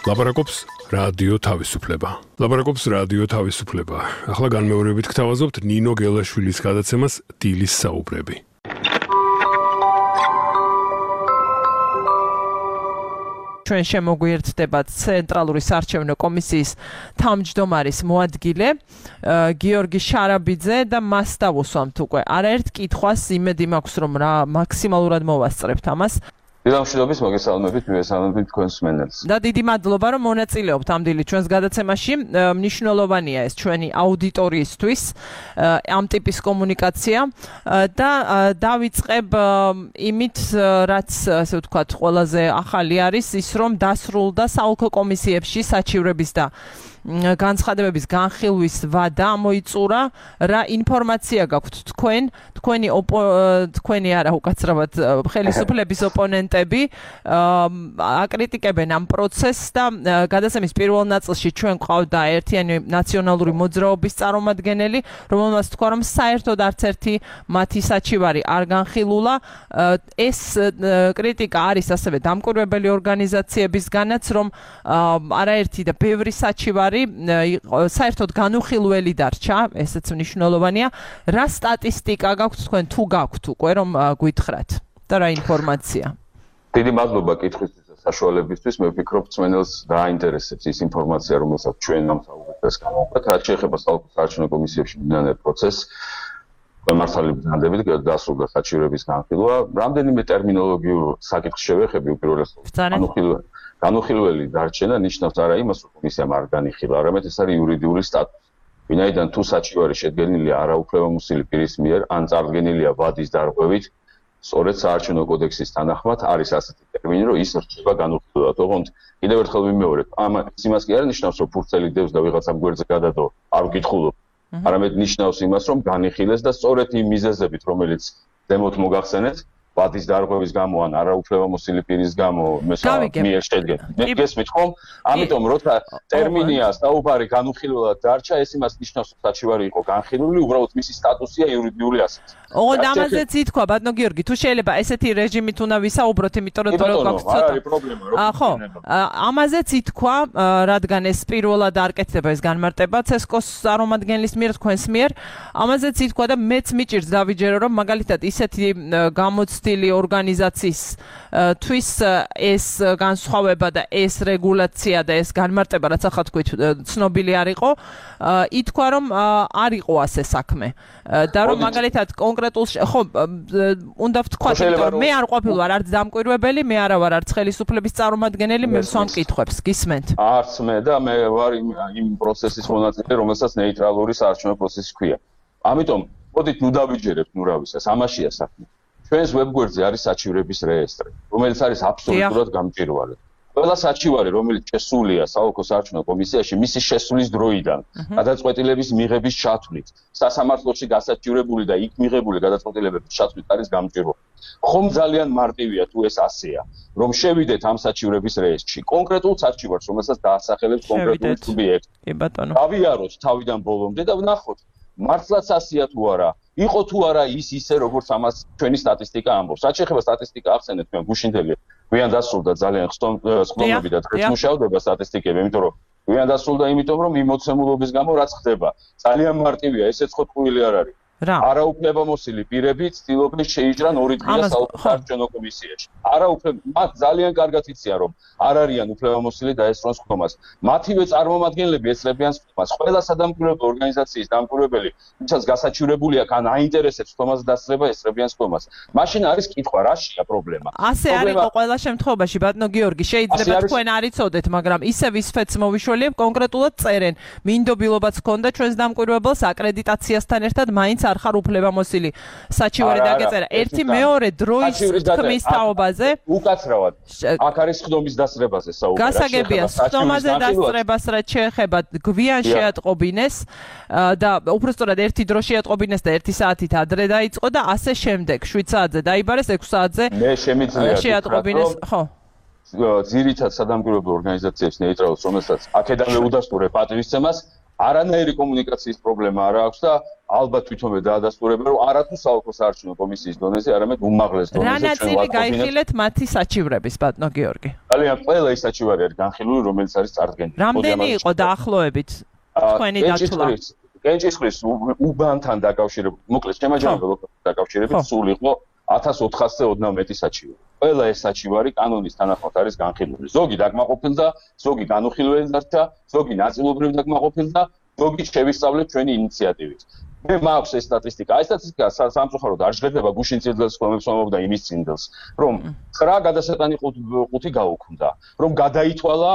ლაპარაკობს რადიო თავისუფლება. ლაპარაკობს რადიო თავისუფლება. ახლა განმეორებით გთავაზობთ ნინო გელაშვილის გადაცემას დილის საუბრები. ჩვენ შემოგვიერთდება ცენტრალური საარჩევნო კომისიის თავმჯდომარის მოადგილე გიორგი შარაბიძე და მას დავუსვამთ უკვე. არაერთ კითხვას იმედი მაქვს რომ რა მაქსიმალურად მოვასწრებთ ამას. დილამშვიდობის მოგესალმებით, მივესალმებით თქვენს მსმენელს. და დიდი მადლობა რომ მონაწილეობთ ამ დილით ჩვენს გადაცემაში. მნიშვნელოვანია ეს ჩვენი აუდიტორიისთვის ამ ტიპის კომუნიკაცია და დავიწყებ იმით, რაც ასე ვთქვათ, ყველაზე ახალი არის ის რომ დასრულდა საოლქო კომისიებში საჩივრების და განცხადებების განხილვის ვადა ამოიწურა. რა ინფორმაცია გაქვთ თქვენი არა უკაცრავად ხელისუფლების ოპონენტები აკრიტიკებენ ამ პროცესს და გადაცემის პირველ ნაწილში ჩვენ ყავდა ერთიანი ნაციონალური მოძრაობის წარმომადგენელი, რომელმაც თქვა რომ საერთოდ არც ერთი მათი საჩივარი არ განხილულა. ეს კრიტიკა არის ასევე დამკვირვებელი ორგანიზაციებისგანაც, რომ არაერთი და ბევრი საჩივარი საერთოდ განუხილველი დარჩა, ესეც მნიშვნელოვანია. რა სტატისტიკა გაქვთ თქვენ თუ გაქვთ უკვე რომ გვითხრათ და რა ინფორმაცია? დიდი მადლობა კითხვისთვის და საშუალებისთვის. მე ვფიქრობ, მსმენელს დააინტერესებს ის ინფორმაცია, რომელსაც ჩვენ ამ საუბრებს გამოვხატეთ. რაც შეეხება საოლქო საარჩევნო კომისიებში მიმდინარე პროცესს, მართალი ბრძანდებით დასრულდა საჩივრების განხილვა. რამდენიმე ტერმინოლოგიურ საკითხს შევეხები უპირველეს ყოვლისა. განუხილველი დარჩენა ნიშნავს არა იმას, რომ კომისიამ არ განიხილა, არამედ ეს არის იურიდიული სტატუსი. ვინაიდან თუ საჩივარი შედგენილია არაუფლებამოსილი პირის მიერ ან წარდგენილია ვადის დარღვევით, სწორედ საარჩევნო კოდექსის თანახმად არის ასეთი ტერმინი, რომ ის რჩება განუხილველად. ოღონდ კიდევ ერთხელ ვიმეორებ, იმას კი არ ნიშნავს, რომ ფურცელი დევს და ვიღაცამ გვერდზე გადადო, არ ვკითხულობ. არამედ ნიშნავს იმას, რომ განიხილეს და სწორედ იმ მიზეზებით, რომელიც ზემოთ მოგახსენეთ, ვადის დარღვევის გამო ან არაუფლებამოსილი პირის გამო მიერ შედგენ. მე გესმით ხომ? ამიტომ როცა ტერმინია საუბარი განუხილველად დარჩა, ეს იმას ნიშნავს, რომ საჩივარი იყო განხილული, უბრალოდ მისი სტატუსია იურიდიული ასეთი. ოღონდ ამაზეც ითქვა, ბატონო გიორგი, თუ შეიძლება ესეთი რეჟიმით უნდა ვისაუბროთ, იმიტომ რომ დრო გაქვს ცოტა. არის პრობლემა, ხო, ამაზეც ითქვა, რადგან ეს პირველად არ კეთდება ეს განმარტება ცესკოს წარმომადგენლის მიერ, თქვენს მიერ, ამაზეც ითქვა და მეც მიჭირს დავიჯერო, რომ მაგალითად ისეთი გამოცდილი ორგანიზაციის თვის ეს განსხვავება და ეს რეგულაცია და ეს განმარტება, რაც ახლა თქვით, ცნობილი არ იყო, ითქვა, რომ არ იყო ასე საქმე. და რომ მაგალითად კონკრეტულ ხო უნდა ვთქვა, რომ მე არ ყოფილვარ არც დამკვირვებელი, მე არა ვარ არც ხელისუფლების წარმომადგენელი, მე ვსვამ კითხვებს, გისმენთ? არც მე და მე ვარ იმ პროცესის მონაწილე, რომელსაც ნეიტრალური საარჩევნო პროცესი ჰქვია. ამიტომ მოდით ნუ დავიჯერებთ, ნუ რა ვიცას, ამაშია საქმე. ჩვენს ვებგვერდზე არის საჩივრების რეესტრი, რომელიც არის აბსოლუტურად გამჭვირვალე. ყველა საჩივარი, რომელიც შესულია საოლქო საარჩევნო კომისიაში, მისი შესulis დროიდან, გადაწყვეტილების მიღების ჩათვლით, სასამართლოში გასაჩივრებული და იქ მიღებული გადაწყვეტილებების ჩათვლით არის გამჭვირვალე. ხომ ძალიან მარტივია თუ ეს ასეა, რომ შევიდეთ ამ საჩივრების რეესტრში, კონკრეტულ საჩივარს, რომელსაც დაასახელებს კონკრეტული სუბიექტი. კი ბატონო. გავიაროთ თავიდან ბოლომდე და ვნახოთ, მართლაც ასეა თუ არა. იყო თუ არა ისე როგორც ამას ჩვენი სტატისტიკა ამბობს. რაც შეეხება სტატისტიკა ახსენეთ, მე გუშინდელი გვიან დასრულდა ძალიან ხსოვნები და დღეს მუშაობდება სტატისტიკები, იმიტომ რომ გვიან დასრულდა იმიტომ რომ იმოცემულობის გამო რაც ხდება. ძალიან მარტივია, ესეც ხოტყუილი არ არის. არაუფლებამოსილი პირები ცდილობენ შეიჭრან 2 დღეა საოლქო საარჩევნო კომისიაში. მათ ძალიან კარგად იციან რომ არ არიან უფლებამოსილი და ესწრონ ხდომას. მათივე წარმომადგენლები ესწრებიან ხდომას. ყველა სადამკვირვებლო ორგანიზაციის დამკვირვებელი, ვისაც გასაჩივრებული აქვს ან აინტერესებს ხდომას დასწრება, ესწრებიან ხდომას. მაშინ არის კითხვა, რაშია პრობლემა? ასე არ იყო ყველა შემთხვევაში, ბატონო გიორგი, შეიძლება თქვენ არ იცოდეთ, მაგრამ ისევ ისფეთს მოვიშველიებ, კონკრეტულად წერენ. მინდობილობაც ჰქონდა ჩვენს დამკვირვებელს აკრედიტაციასთან ერთად მაინც არ ხარ უფლებამოსილი საჩივარი დაგეწერა. ერთი მეორე დროის თქმის თაობაზე. უკაცრავად. აქ არის ხდომის დასწრებაზე საუბარი. გასაგებია, ხდომაზე დასწრებას რაც შეეხება გვიან შეატყობინეს და უბრალოდ ერთი დრო შეატყობინეს და 1 საათით ადრე დაიწყო და ასე შემდეგ. 7 საათზე დაიბარეს, 6 საათზე შეატყობინეს, ხო. ძირითად სადამკვირვებლო ორგანიზაციებს ნეიტრალს, რომელსაც აქედანვე უდასტურებ პატივისცემას, არანაირი კომუნიკაციის პრობლემა არ აქვს და ალბათ თვითონვე დაადასტურებენ, რომ არათუ საოლქო საარჩევნო კომისიის დონეზე, არამედ უმაღლეს დონეზე. რა ნაწილი გაიხილეთ მათი საჩივრების, ბატონო გიორგი? ძალიან ყველა ის საჩივარი არის განხილული, რომელიც არის წარდგენილი. რამდენი იყო დაახლოებით თქვენი დათვლა? კენჭისყრის უბანთან დაკავშირებით, მოკლედ შემაჯამებლობთან დაკავშირებით სულ იყო 1400-ოდნავ საჩივარი. ყველა ეს საჩივარი კანონის თანახმად არის განხილული. ზოგი დაკმაყოფილდა, ზოგი განუხილველი დარჩა, ზოგი ნაწილობრივ დაკმაყოფილდა, ზოგი შევისწავლეთ ჩვენი ინიციატივით. მე მაქვს ეს სტატისტიკა. ეს სტატისტიკა სამწუხაროდ არ ჟღერდება გუშინ წილდელს ხმებსმობა და იმის წინდელს, რომ 9 გადასატანი 5 გაუქმდა, რომ გადაითვალა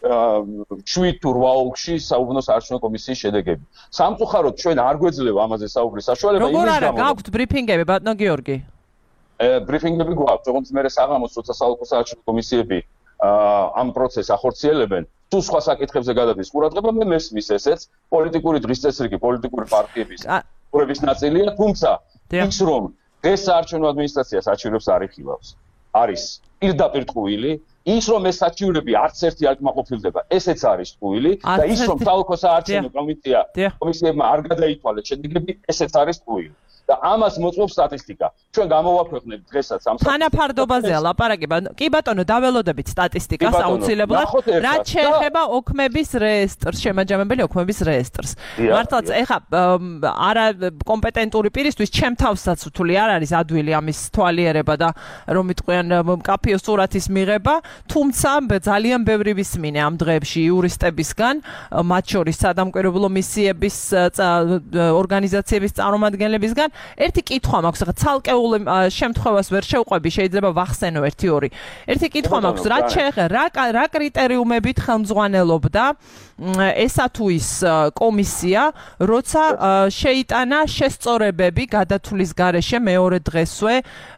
7 თუ 8 ოლქში საუბნო საარჩევნო კომისიის შედეგები. სამწუხაროდ ჩვენ არ გვეძლევა ამაზე საუბრის საშუალება იმის გამო. როგორ არა გაქვთ ბრიფინგები, ბატონო გიორგი? ბრიფინგები გვაქვს, როგორც მე საღამოს როცა საოლქო საარჩევნო კომისიები ამ პროცესს ახორციელებენ, თუ სხვა საკითხებზე გადადის ყურადღება, მე მესმის ესეც პოლიტიკური დღის წესრიგი, პოლიტიკური პარტიების ყურების ნაწილია, თუმცა ის რომ ეს საარჩევნო ადმინისტრაცია საჩივრებს არ იხილავს, არის პირდაპირ ტყუილი, ის რომ ეს საჩივრები არც ერთი არ კმაყოფილდება, ესეც არის ტყუილი და ის რომ საოლქო საარჩევნო კომისიებმა არ გადაითვალეს შედეგები, ესეც არის ტყუილი. და ამას მოწმობს სტატისტიკა. ჩვენ გამოვაქვეყნეთ დღესაც ამ თანაფარდობაზეა ლაპარაკება. კი ბატონო, დაველოდებით სტატისტიკას აუცილებლად. რაც შეეხება ოქმების რეესტრს, შემაჯამებელი ოქმების რეესტრს. მართლაც ეხა არა კომპეტენტური პირისთვის ჩემ თავსაც უთული არ არის ადვილი ამის თვალიერება და რომ იტყვიან მკაფიო სურათის მიღება, თუმცა ძალიან ბევრი ვისმინე ამ დღეებში იურისტებისგან, მათ შორის სადამკვირვებლო მისიების ორგანიზაციების წარმომადგენლებისგან. ერთი კითხვა მაქვს, ხა ცალკეულ შემთხვევას ვერ შევყვები, შეიძლება ვახსენო 1-2. ერთი კითხვა მაქვს, რაც შეეხება რა კრიტერიუმებით ხელმძღვანელობდა ესა თუ ის კომისია, როცა შეიტანა შესწორებები გადათვლის გარეშე მეორე დღესვე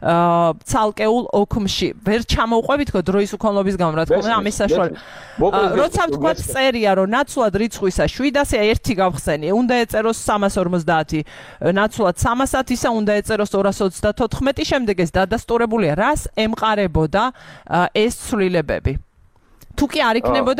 ცალკეულ ოქმში. ვერ ჩამოვყვებით ხო დროის უქონლობის გამო, რა თქმა უნდა, ამის საშუალებით. როცა თქვა წერია, რომ ნაცვლად რიცხვისა 700-ია, ერთი გავხსენი, უნდა ეწეროს 350, ნაცვლად 300 ისა უნდა ეწეროს 234, შემდეგ ეს დადასტურებულია, რას ემყარებოდა ეს ცვლილებები. თუ კი არ იქნებოდა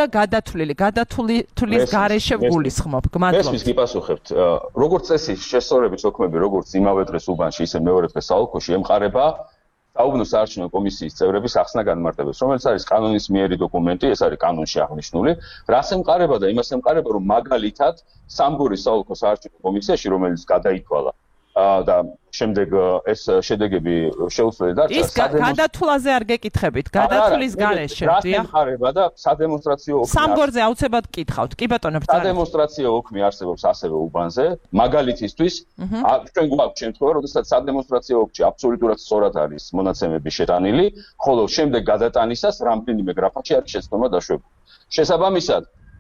გადათვლის გარეშე გულისხმობ. მადლობა. ეს გიპასუხებთ. როგორც წესი, შესწორების ოქმები, როგორც იმავე დღეს უბანში, ისე მეორე დღეს საოლქოში ემყარება საუბნო საარჩევნო კომისიის წევრების ახსნა განმარტებებს, რომელიც არის კანონის მიერი დოკუმენტი, ეს არის კანონში აღნიშნული. რას ემყარება და იმას ემყარება, რომ მაგალითად სამგორის საოლქო საარჩევნო კომისიაში, რომელიც გადაითვალა და შემდეგ ეს შედეგები შეუცვლელი დარჩა. ის გადათვლაზე არ გეკითხებით, გადათვლის გარეშე. რას ემყარება და სადემონსტრაციო ოქმი. სამგორზე აუცილებლად გკითხავთ. კი ბატონო, ბრძანეთ. სადემონსტრაციო ოქმი არსებობს ასევე უბანზე, მაგალითისთვის, ჩვენ გვაქვს შემთხვევა, როდესაც სადემონსტრაციო ოქმში აბსოლუტურად სწორად არის მონაცემები შეტანილი, ხოლო შემდეგ გადატანისას რამდენიმე გრაფაში არის შეცდომა დაშვებული. შესაბამისად,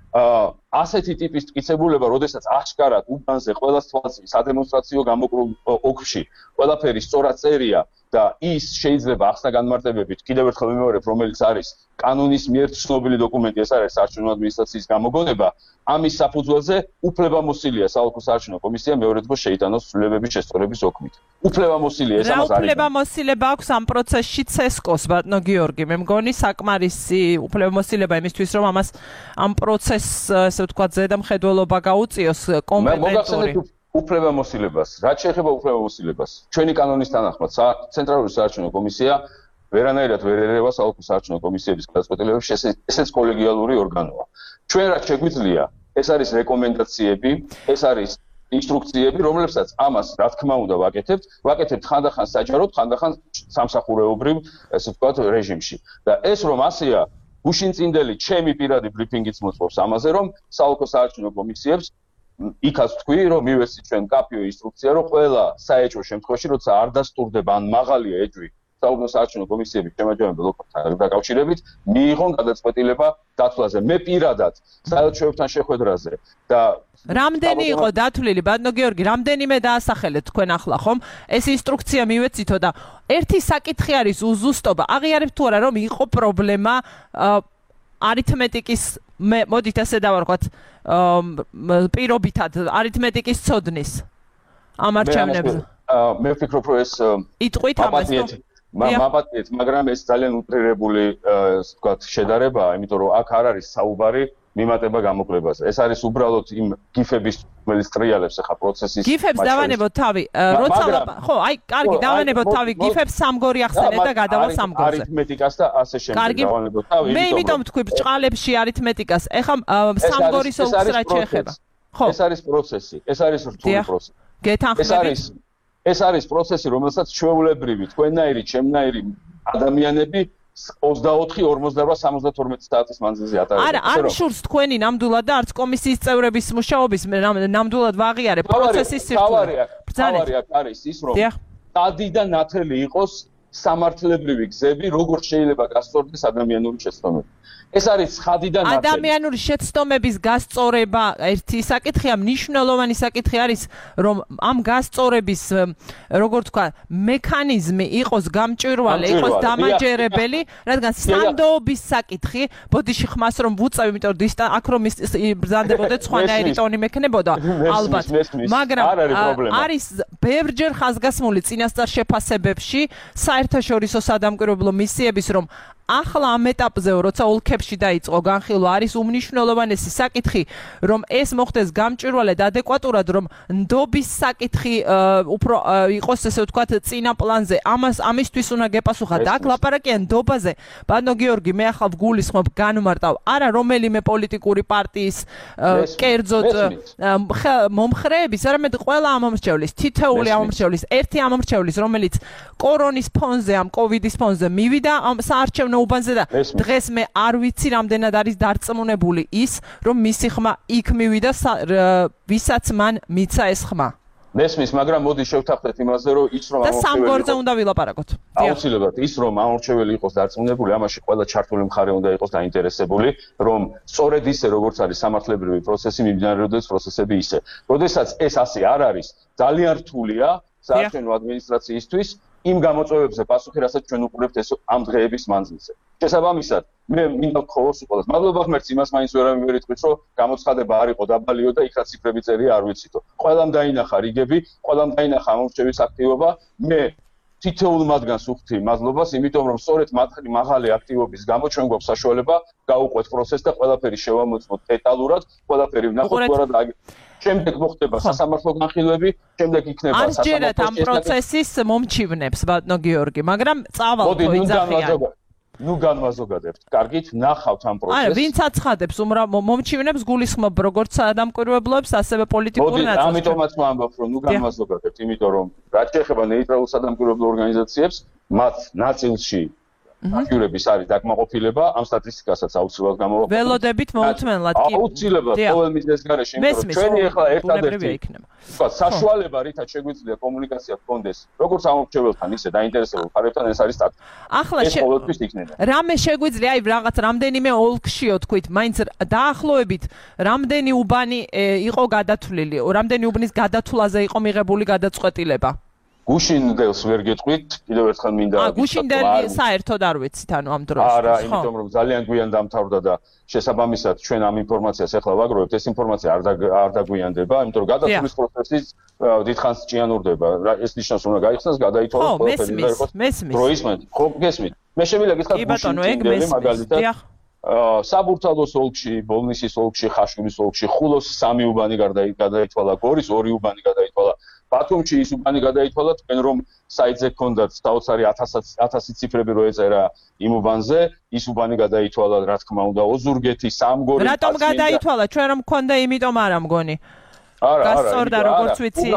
ასეთი ტიპის მტკიცებულება, როდესაც აღშკარად უბანზე ყველას თვალს სადემონსტრაციო გამოკვლევ ოქში ყველაფერი სწორად წერია და ის შეიძლება ახსნა განმარტებებით კიდევ ერთხელ ვიმეორებ, რომელიც არის კანონის მიერ ცნობილი დოკუმენტი, ეს არის საარჩევნო ადმინისტრაციის გამოგონება, ამის საფუძველზე უფლებამოსილია საოლქო საარჩევნო კომისია მეორე დღეს შეიტანოს ცვლილებების შესწორების ოქმით. უფლებამოსილია ეს ამას არის. უფლებამოსილება აქვს ამ პროცესში CESCO-ს, ბატონო გიორგი. მე მგონი საკმარისი უფლებამოსილება იმისთვის, რომ ამას ამ პროცესს, ასე ვთქვათ, ზედამხედველობა გაუწიოს კომპეტენტური. უფლებამოსილებას, რაც შეეხება უფლებამოსილებას, ჩვენი კანონის თანახმად ცენტრალური საარჩევნო კომისია ვერანაირად ვერ ერევა საოლქო საარჩევნო კომისიების გადაწყვეტილებებს, ესეც კოლეგიალური ორგანოა. ჩვენ რაც შეგვიძლია, ეს არის რეკომენდაციები, ეს არის ინსტრუქციები, რომლებსაც ამას რა თქმა უნდა ვაკეთებთ ხანდახან საჯაროდ, ხანდახან სამსახურეობრივ, ესე ვთქვათ, რეჟიმში. და ეს რომ ასეა, გუშინ წინდელი ჩემი პირადი ბრიფინგიც მოწმობს ამაზე, რომ საოლქო საარჩევნო კომისიებს იქაც თქვი, რომ მივეცით ჩვენ კაფიო ინსტრუქცია, რომ ყველა საეჭვო შემთხვევაში, როცა არ დასტურდება ან მაღალია ეჭვი საუბნო საარჩევნო კომისიების შემაჯამებელ ოქმთან დაკავშირებით, მიიღონ გადაწყვეტილება დათვლაზე. მე პირადად საელჩოებთან შეხვედრაზე და რამდენი იყო დათვლილი, ბატონო გიორგი, რამდენიმე დაასახელეთ თქვენ ახლა ხომ? ეს ინსტრუქცია მივეცითო და ერთი საკითხი არის უზუსტობა. აღიარებთ თუ არა, რომ იყო პრობლემა არითმეტიკის მოდით ასე დავარქვათ პირობითად არითმეტიკის ცოდნის ამ არჩევნებზე. მე ვფიქრობ, რომ ეს იტყვით ამას, მაგრამ ეს ძალიან უტრირებული, ასე ვთქვათ, შედარებაა, იმიტომ რომ აქ არ არის საუბარი მიმატება გამოკლებაზე. ეს არის უბრალოდ იმ გიფების რომელიც ტრიალებს ახლა პროცესის გიფებს დავანებოთ თავი. როცა ხო, აი, კარგი, დავანებოთ თავი გიფებს სამგორი ახსენეთ და გადავალ სამგორზე. არითმეტიკას და ასე შემდეგ დავანებოთ თავი. მე იმიტომ ვთქვი ბრჭყალებში არითმეტიკას. ეხლა სამგორის ოლქს რა შეეხება? ხო. ეს არის პროცესი. ეს არის რთული პროცესი. გეთანხმებით? ეს არის პროცესი, რომელსაც ჩვეულებრივი, თქვენნაირი, ჩემნაირი ადამიანები 24-48 72 საათის მანძილზე ატარებენ. არა, არ შურს თქვენი ნამდვილად და არც კომისიის წევრების მუშაობის ნამდვილად ვაღიარებ პროცესის სირთულე. თავარი აქ არის ის, რომ დადი და ნათელი იყოს სამართლებრივი გზები, როგორ შეიძლება გასწორდეს ადამიანური შეცდომები. ეს არის ცხადი და ნათელი. ადამიანური შეცდომების გასწორება ერთი საკითხია, მნიშვნელოვანი საკითხი არის, რომ ამ გასწორების, როგორ თქვა, მექანიზმი იყოს გამჭვირვალე, იყოს დამაჯერებელი, რადგან სანდოობის საკითხი, ბოდიში ხმას რომ ვუწევ, იმიტომ რომ აქ რომ ბრძანდებოდეთ სხვანაირი ტონი მექნებოდა, ალბათ. მაგრამ არის ბევრჯერ ხაზგასმული წინასწარ შეფასებებში საერთაშორისო სადამკვირვებლო მისიების, რომ ახლა ამ ეტაპზე, როცა ოლქებში დაიწყო განხილვა, არის უმნიშვნელოვანესი საკითხი, რომ ეს მოხდეს გამჭვირვალე და ადეკვატურად, რომ ნდობის საკითხი უფრო იყოს, ესე ვთქვათ, წინა პლანზე. ამისთვის უნდა გეპასუხათ. აქ ლაპარაკია ნდობაზე. ბანო გიორგი, მე ახლა ვგულისხმობ, განვმარტავ, არა რომელიმე პოლიტიკური პარტიის კერძოდ მომხრეების, არამედ ყველა ამომრჩევლის, თითოეული ამომრჩევლის, ერთი ამომრჩევლის, რომელიც კორონის ფონზე, ამ კოვიდის ფონზე მივიდა ამ საარჩევნო უბანზე და დღეს მე არ ვიცი რამდენად არის დარწმუნებული ის, რომ მისი ხმა იქ მივიდა, ვისაც მან მიცა ეს ხმა. მესმის, მაგრამ მოდი შევთანხმდეთ იმაზე, რომ ის რომ და სამგორზე უნდა ვილაპარაკოთ. აუცილებლად ის რომ ამორჩეველი იყოს დარწმუნებული, ამაში ყველა ჩართული მხარე უნდა იყოს დაინტერესებული, რომ სწორედ ისე როგორც არის სამართლებრივი პროცესი, მიმდინარეობდეს პროცესები ისე. როდესაც ეს ასე არ არის, ძალიან რთულია საარჩევნო ადმინისტრაციისთვის იმ გამოწვევებზე პასუხი, რასაც ჩვენ უყურებთ ეს ამ დღეების მანძილზე. შესაბამისად, მე მინდა ხოლოს უყოლოს. მადლობა ღმერთს, იმას მაინც ვერ ამივერიტყვით, რომ გამოცხადება არ იყო დაბალიო და იქ რა ციფრები წერია არ ვიცითო. ყველამ დაინახა რიგები, ყველამ დაინახა ამორჩევის აქტივობა. მე თითოეულ მათგანს ვუხდი მადლობას, იმიტომ რომ სწორედ მაღალი აქტივობის გამო ჩვენ გვაქვს საშუალება გავუყვეთ პროცესს და ყველაფერი შევამოწმოთ დეტალურად, ყველაფერი ვნახოთ რა შემდეგ მოხდება სასამართლო განხილვები, შემდეგ იქნება არ ჯერათ ამ პროცესის მომჩივნებს, ბატონო გიორგი, მაგრამ წავალ ხო იძახიან. ნუ განვაზოგადებთ. კარგით, ნახავთ ამ პროცესს. არა, ვინც აცხადებს მომჩივნებს გულისხმობ როგორც ადამიანურობლებს, ასევე პოლიტიკურ ნაწილს. ამიტომაც ვამბობ, რომ ნუ განვაზოგადებთ, იმიტომ რომ რაც შეეხება ნეიტრალურ ადამიანურობლო ორგანიზაციებს, მათ ნაწილში აქტიურების არის დაკმაყოფილება, ამ სტატისტიკასაც აუცილებლად გამოვაყენებთ. ველოდებით მოუთმენლად კი. აუცილებლად ყოველ მიზნეს გარეშე, იმიტომ რომ ჩვენი ახლა ერთადერთი თქვა საშუალება, რითაც შეგვიძლია კომუნიკაცია გქონდეს, როგორც ამორჩეველთან, ისე დაინტერესებულ მხარეებთან, ეს არის სტატისტიკა. ახლა ეს ყოველთვის იქნება. რამე შეგვიძლია, აი რაღაც რამდენიმე ოლქშიო თქვით, მაინც დაახლოებით რამდენი უბანი იყო გადათვლილი, რამდენი უბნის გადათვლაზე იყო მიღებული გადაწყვეტილება? გუშინდელს ვერ გეტყვით, კიდევ ერთხელ მინდა გუშინდელი საერთოდ არ ვიცით, ანუ ამ დროს. არა, იმიტომ რომ ძალიან გვიან დამთავრდა და შესაბამისად ჩვენ ამ ინფორმაციას ახლა ვაგროვებთ, ეს ინფორმაცია არ დაგვიანდება, იმიტომ რომ გადასulis პროცესი დიდხანს ჭიანურდება. ეს ნიშნავს, რომ უნდა გაიხსნას, გადაითვალოს ყველაფერი და იყოს დროისმეთ. ხო, გესმით. მე შემიძლია გითხრათ გუშინდელი მაგალითად საბურთალოს ოლქში, ბოლნისის ოლქში, ხაშურის ოლქში, ხულოს 3 უბანი გადაითვალა, გორის 2 უბანი გადაითვალა. ბათუმში ის უბანი გადაითვალა, თქვენ რომ საიტზე გქონდათ საოცარი 1000 ციფრები რო ეწერა იმ უბანზე, ის უბანი გადაითვალა, რა თქმა უნდა, ოზურგეთი, სამგორი. რატომ გადაითვალა? ჩვენ რომ გქონდა, იმიტომ არა მგონი. არა, გასწორდა როგორც ვიცი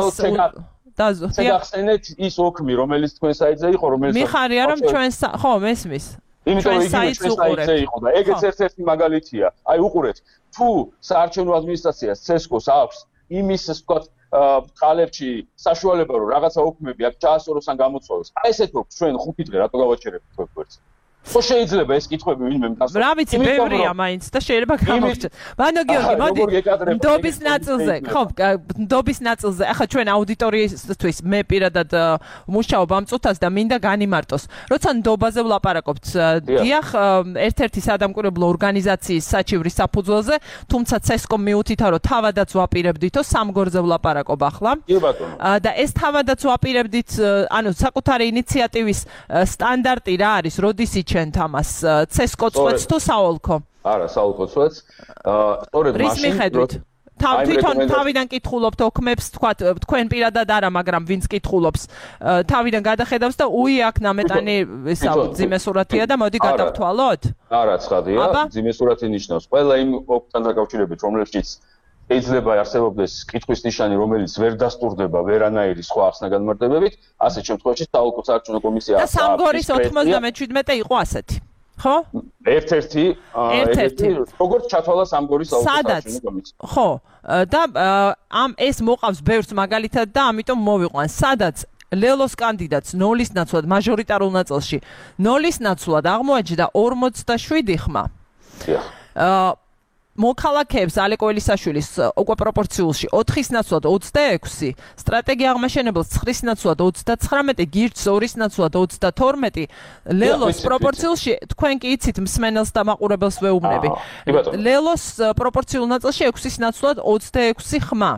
შეგახსენეთ ის ოქმი, რომელიც თქვენ საიტზე იყო, რომელიც მიხარია რომ ჩვენ ხო მესმის. იმიტომ რომ იგი საიტზე იყო და ეგეც ერთ-ერთი მაგალითია. აი უყურეთ, თუ საარჩევნო ადმინისტრაციას CESCO-ს აქვს იმის ვთქვათ ყალებში საშუალება რომ რაღაცა ოქმები აქ ჩაასწოროს ან გამოწვევოს. აი ესეთ ოქს ჩვენ 5 დღე რატო გავაჩერებთ თქვენს? ხო შეიძლება ეს კითხვები ვინმე დასწოროს. რა ვიცი, ბევრია მაინც და შეიძლება გამოგჩნდეს. ბანო გიორგი, მოდი ნდობის ნაწილზე, ხო, ნდობის ნაწილზე. ახლა ჩვენ აუდიტორიისთვის მე პირადად მუშაობ ამ წუთას და მინდა განიმარტოს. როცა ნდობაზე ვლაპარაკობთ, დიახ, ერთ-ერთი სადამკვირვებლო ორგანიზაციის საჩივრის საფუძველზე, თუმცა CESCO-მ მიუთითა, რომ თავადაც ვაპირებდითო, სამგორზე ვლაპარაკობ ახლა. და ეს თავადაც ვაპირებდით, ანუ საკუთარი ინიციატივის სტანდარტი რა არის, როდის ჩვენ თამას CESCO წვეთს თუ საოლქო? არა, საულკოცოც. სწორედ მაშინ თავიდან კითხულობთ ოქმებს, თქვენ პირადად არა, მაგრამ ვინც კითხულობს, თავიდან გადახედავს და აქ ნამეტანი ძიმესურათია და მოდი გადავთვალოთ? არა, ცხადია, ძიმესურათი ნიშნავს ყველა იმ ოქთან დაკავშირებით, რომლებშიც შეიძლება არსებობდეს კითხვის ნიშანი, რომელიც ვერ დასტურდება ვერანაირი სხვა ახსნა-განმარტებებით, ასეთ შემთხვევაში საოლქო საარჩევნო კომისია და სამგორის 97 იყო ასეთი. ხო? ერთ-ერთი როგორც ჩათვალა სამგორის საარჩევნო კომისია. ხო, და ეს მოყავს ბევრს მაგალითად და ამიტომ მოვიყვან, სადაც ლელოს კანდიდატს ნოლის ნაცვლად მაჟორიტარულ ნაწილში ნოლის ნაცვლად აღმოაჩნდა 47 ხმა. მოქალაქეებს ალეკო ელისაშვილის უკვე პროპორციულში 4-ის ნაცვლად 26, სტრატეგია აღმაშენებელს 9-ის ნაცვლად 39, გირჩს 2-ის ნაცვლად 32, ლელოს პროპორციულში თქვენ კი იცით მსმენელს და მაყურებელს ვეუბნები. ლელოს პროპორციულ ნაწილში 6-ის ნაცვლად 26 ხმა.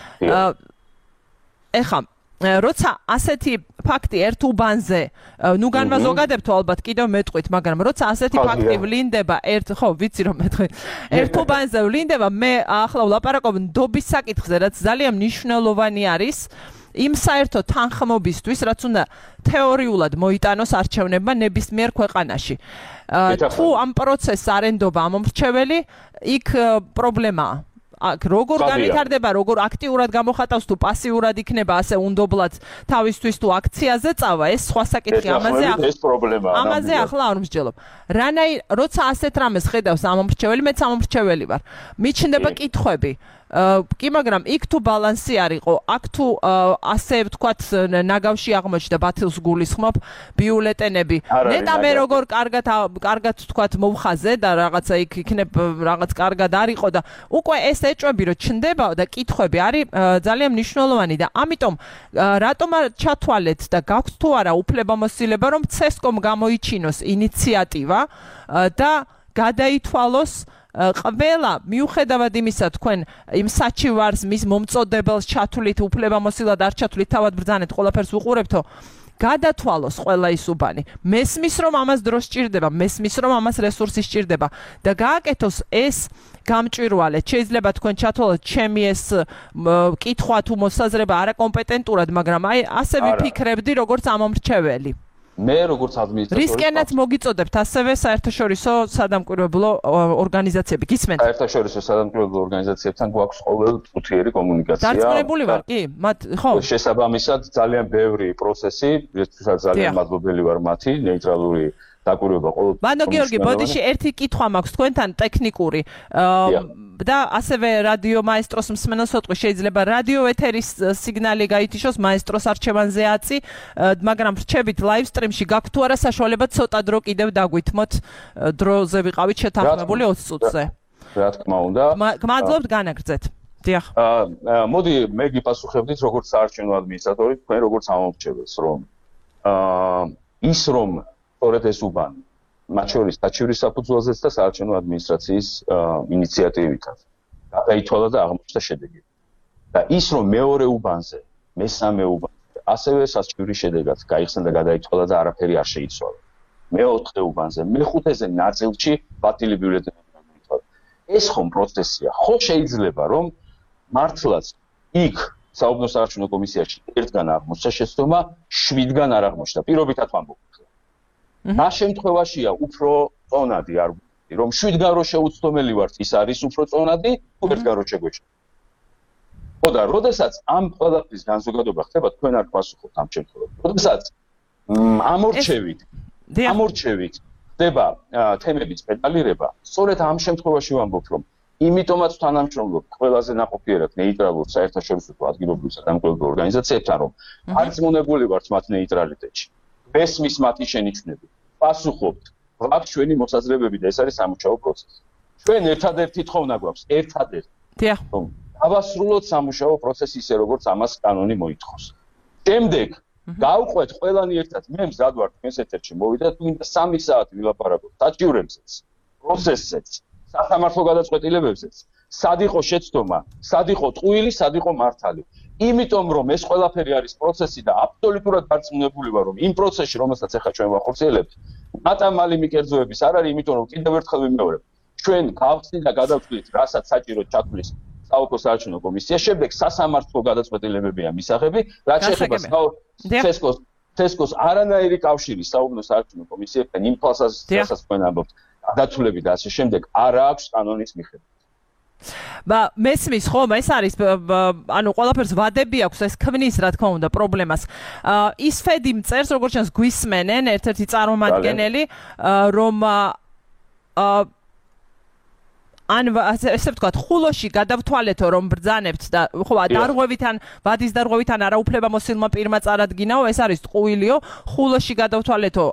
ეხლა როცა ასეთი ფაქტი ერთ უბანზე, ნუ განმაზოგადებთ ალბათ კიდევ მეტყვით, მაგრამ როცა ასეთი ფაქტი ვლინდება ხო, ვიცი რომ მეტყვით. ერთ უბანზე ვლინდება, მე ახლა ვლაპარაკობ ნდობის საკითხზე, რაც ძალიან მნიშვნელოვანი არის იმ საერთო თანხმობისთვის, რაც უნდა თეორიულად მოიტანოს არჩევნებმა ნებისმიერ ქვეყანაში. თუ ამ პროცესს არ ენდობა ამომრჩეველი, იქ პრობლემაა. როგორ განვითარდება, როგორ აქტიურად გამოხატავს თუ პასიურად იქნება, ასე უნდობლად თავისთვის თუ აქციაზე წავა, ეს სხვა საკითხი, ამაზე ახლა არ მსჯელობ. როცა ასეთ რამეს ხედავს ამომრჩეველი, მეც ამომრჩეველი ვარ. მიჩნდება კითხვები. კი, მაგრამ იქ თუ ბალანსი არ იყო, აქ თუ ასე ვთქვათ, ნაგავში აღმოჩნდა ბათილს გულისხმობ ბიულეტენები. ნეტა მე როგორ კარგად ვთქვათ მოვხაზე და რაღაცა იქ იქნებ რაღაც კარგად არ იყო და უკვე ეს ეჭვები რო ჩნდება და კითხვები არის ძალიან მნიშვნელოვანი და ამიტომ რატომ არ ჩათვალეთ და გაქვთ თუ არა უფლებამოსილება რომ CSKOM გამოიჩინოს ინიციატივა და გადაითვალოს ყველა მიუხედავად იმისა თქვენ იმ საჩივარს მის მომწოდებელს ჩათვლით უფლებამოსილად არ ჩათვლით თავად ბრძანეთ ყველაფერს უყურებთო გადათვალოს ყველა ის უბანი მესმის რომ ამას დრო სჭირდება მესმის რომ ამას რესურსი სჭირდება და გააკეთოს ეს გამჭვირვალეთ შეიძლება თქვენ ჩათვალოთ ჩემი ეს კითხვა თუ მოსაზრება არაკომპეტენტურად მაგრამ აი ასე ვიფიქრებდი როგორც ამომრჩეველი მე როგორც ადმინისტრატორი რისკენაც მოგიწოდებთ ასევე საერთაშორისო სადამკვირვებლო ორგანიზაციები გისმენთ საერთაშორისო სადამკვირვებლო ორგანიზაციებთან გვაქვს ყოველ წუთიერი კომუნიკაცია დარწმუნებული ვარ კი მათ ხო შესაბამისად ძალიან ბევრი პროცესი რითაც ძალიან მადლობელი ვარ მათი ნეიტრალური დაკვირვება ყოველ ბანო გიორგი ბოდიში ერთი კითხვა მაქვს თქვენთან ტექნიკური და ასევე რადიო მაესტროს მსმენელს ვეთქვი შეიძლება რადიო ეთერის სიგნალი გაითიშოს მაესტროს არჩევანზე აწი მაგრამ რჩებით ლაივ სტრიმში გაქვთ თუ არა საშუალება ცოტა დრო კიდევ დაგვითმოთ დროზე ვიყავით შეთანხმებული 20 წუთზე რა თქმა უნდა გმადლობთ განაგრძეთ დიახ მოდი მე გიპასუხებდით როგორც საარჩევნო ადმინისტრატორი თქვენ როგორც ამომრჩეველს რომ ის რომ სწორედ ეს უბანი მათ შორის საჩივრის საფუძველზეც და საარჩევნო ადმინისტრაციის ინიციატივითაც გადაითვალა და აღმოჩნდა შედეგი. და ის რომ მეორე უბანზე, მესამე უბანზე, ასევე საჩივრის შედეგად გაიხსნა და გადაითვალა და არაფერი არ შეიცვალა. მეოთხე უბანზე, მეხუთეზე ნაწილში ბათილი ბიულეტენები გამოითვალა. ეს ხომ პროცესია. ხო შეიძლება რომ მართლაც იქ საუბნო საარჩევნო კომისიაში ერთგან აღმოჩნდა შეცდომა, 7-გან არ აღმოჩნდა. პირობითად ვამბობ. მას შემთხვევაშია უფრო წონადი არ ვთქვი რომ 7-გან რო შეუცდომელი ვართ ის არის უფრო წონადი თუ 1-გან რო შეგვეჭდა. ხო და როდესაც ამ ყველაფრის განზოგადება ხდება თქვენ არ გასუხობთ ამ შემთხვევაში. როდესაც ამორჩევით ხდება თემების პედალირება, სწორედ ამ შემთხვევაში ვამბობ რომ იმიტომაც თანამშრომლობ ყველაზე ნაყოფიერად ნეიტრალურ საერთაშორისო ადგილობრივ სადამკვირვებლო ორგანიზაციებთან რომ არწმუნებული ვართ მათ ნეიტრალიტეტში. მესმის მათი შენიშვნები. პასუხობთ, გვაქვს ჩვენი მოსაზრებები და ეს არის სამუშაო პროცესი. ჩვენ ერთადერთი თხოვნა გვაქვს, ერთადერთი. დიახ. დავასრულოთ სამუშაო პროცესი ისე როგორც ამას კანონი მოითხოვს. შემდეგ გავყვეთ ყველანი ერთად, მე მზად ვარ თქვენს ეთერში მოვიდეთ, თუნდაც 3 საათი ვილაპარაკოთ საჭივრებზეც, პროცესზეც, სასამართლო გადაწყვეტილებებზეც. სად იყო შეცდომა, სად იყო ტყუილი, სად იყო მართალი. იმიტომ რომ ეს ყველაფერი არის პროცესი და აბსოლუტურად დარწმუნებული ვარ რომ იმ პროცესში რომელსაც ახლა ჩვენ ვახორციელებთ მატამალი მიკერძოების არ არის იმიტომ რომ კიდევ ერთხელ ვიმეორებ ჩვენ გავხსნით და გადავწყვიტეთ, რასაც საჭიროდ ჩაქვლის საოლქო საარჩევნო კომისია, შემდეგ სასამართლო გადაწყვეტილებებია მისაღები, რაც შეეხება თესკოს არანაირი კავშირი საუბნო საარჩევნო კომისიებთან იმ თვალსაზრისით, თქვენ ამბობთ, გადაცვლები და ასე შემდეგ არ აქვს კანონის მიხედვით. მესმის ხომ ეს არის ანუ ყველაფერს ვადები აქვს ეს ქმნის რა თქმა უნდა პრობლემას ის ფედი მწერს როგორც ჩანს გვისმენენ ერთ-ერთი წარმომადგენელი რომ ან ესე ვთქვათ ხულოში გადავთვალეთო რომ ბრძანებთ და ხო დარღვევითან ვადის დარღვევითან არაუფლებამოსილმა პირმა წარადგინაო ეს არის ტყუილიო ხულოში გადავთვალეთო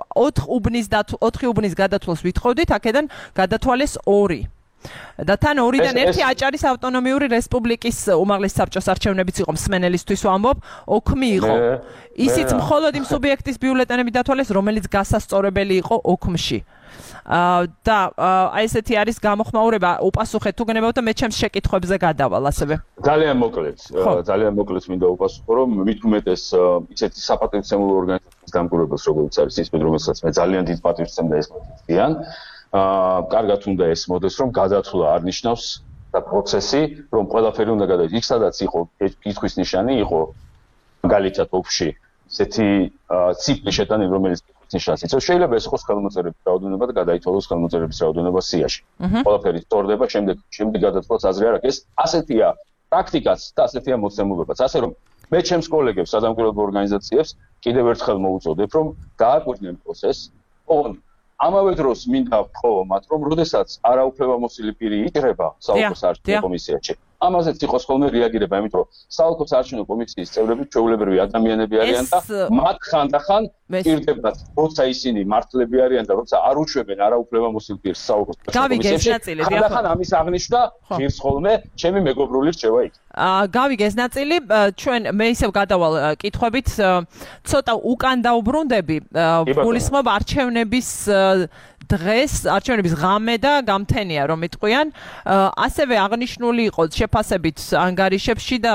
4 უბნის გადათვალს ვითხოვდით აქედან გადათვალეს 2 და თან 2-დან 1 აჭარის ავტონომიური რესპუბლიკის უმაღლეს საბჭოს არჩევნებიც იყო მსმენელისთვის ვამბობ ოქმი იყო ისიც მხოლოდ იმ სუბიექტის ბიულეტენები დათვალეს რომელიც გასასწორებელი იყო ოქმში და აი ესეთი არის გამოხმაურება უპასუხეთ თუ გნებავთ და მე ჩემს შეკითხვებზე გადავალ ასევე ძალიან მოკლედ მინდა უპასუხო რომ მით უმეტეს ისეთი საპატრიოტიზმო ორგანიზაციის დამკვირვებელს როგორც არის ის რომელსაც მე ძალიან დიდ პატივს ვცემ და ეს მოწვიან კარგად უნდა ეს მოდეს რომ გადათვლა არ ნიშნავს და პროცესი რომ ყველაფერი უნდა გადაიდოს იქ სადაც იყო კითხვის ნიშანი იყო მაგალითად ოფში ესეთი ციფრი შეტანება რომელიც კითხვის ნიშანს იწვევს შეიძლება ეს იყოს ხელმოწერების რაოდენობა და გადაითვალოს ხელმოწერების რაოდენობა სიაში ყველაფერი სწორდება შემდეგ გადათვლას აზრი არ აქვს ეს ასეთია პრაქტიკაც და ასეთია მოცემულობაც ასე რომ მე ჩემს კოლეგებს სადამკვირვებლო ორგანიზაციებს კიდევ ერთხელ მოუწოდებ რომ დააკვირდნენ პროცესს ამავე დროს მინდა ვთხოვო მათ რომ როდესაც არაუფლებამოსილი პირი იჭრება საოლქო საარჩევნო კომისიაში ამაზეც იყოს ხოლმე რეაგირება იმიტომ რომ საოლქო საარჩევნო კომისიის წევრები ჩვეულებრივი ადამიანები არიან და მათ ხანდახან პირდებათ როცა ისინი მართლები არიან და როცა არ უშვებენ არაუფლებამოსილ პირს საოლქო საარჩევნო კომისიაში ხანდახან ამის აღნიშვნა ღირს ხოლმე ჩემი მეგობრული რჩევა იქ გავიგე ეს ნაწილი ჩვენ მე ისევ გადავალ კითხვებით ცოტა უკან დაუბრუნდები გულისხმობ არჩევნების დღეს არჩევნების ღამე და გამთენია რომ იტყვიან ასევე აღნიშნული იყო შეფასებით ანგარიშებში და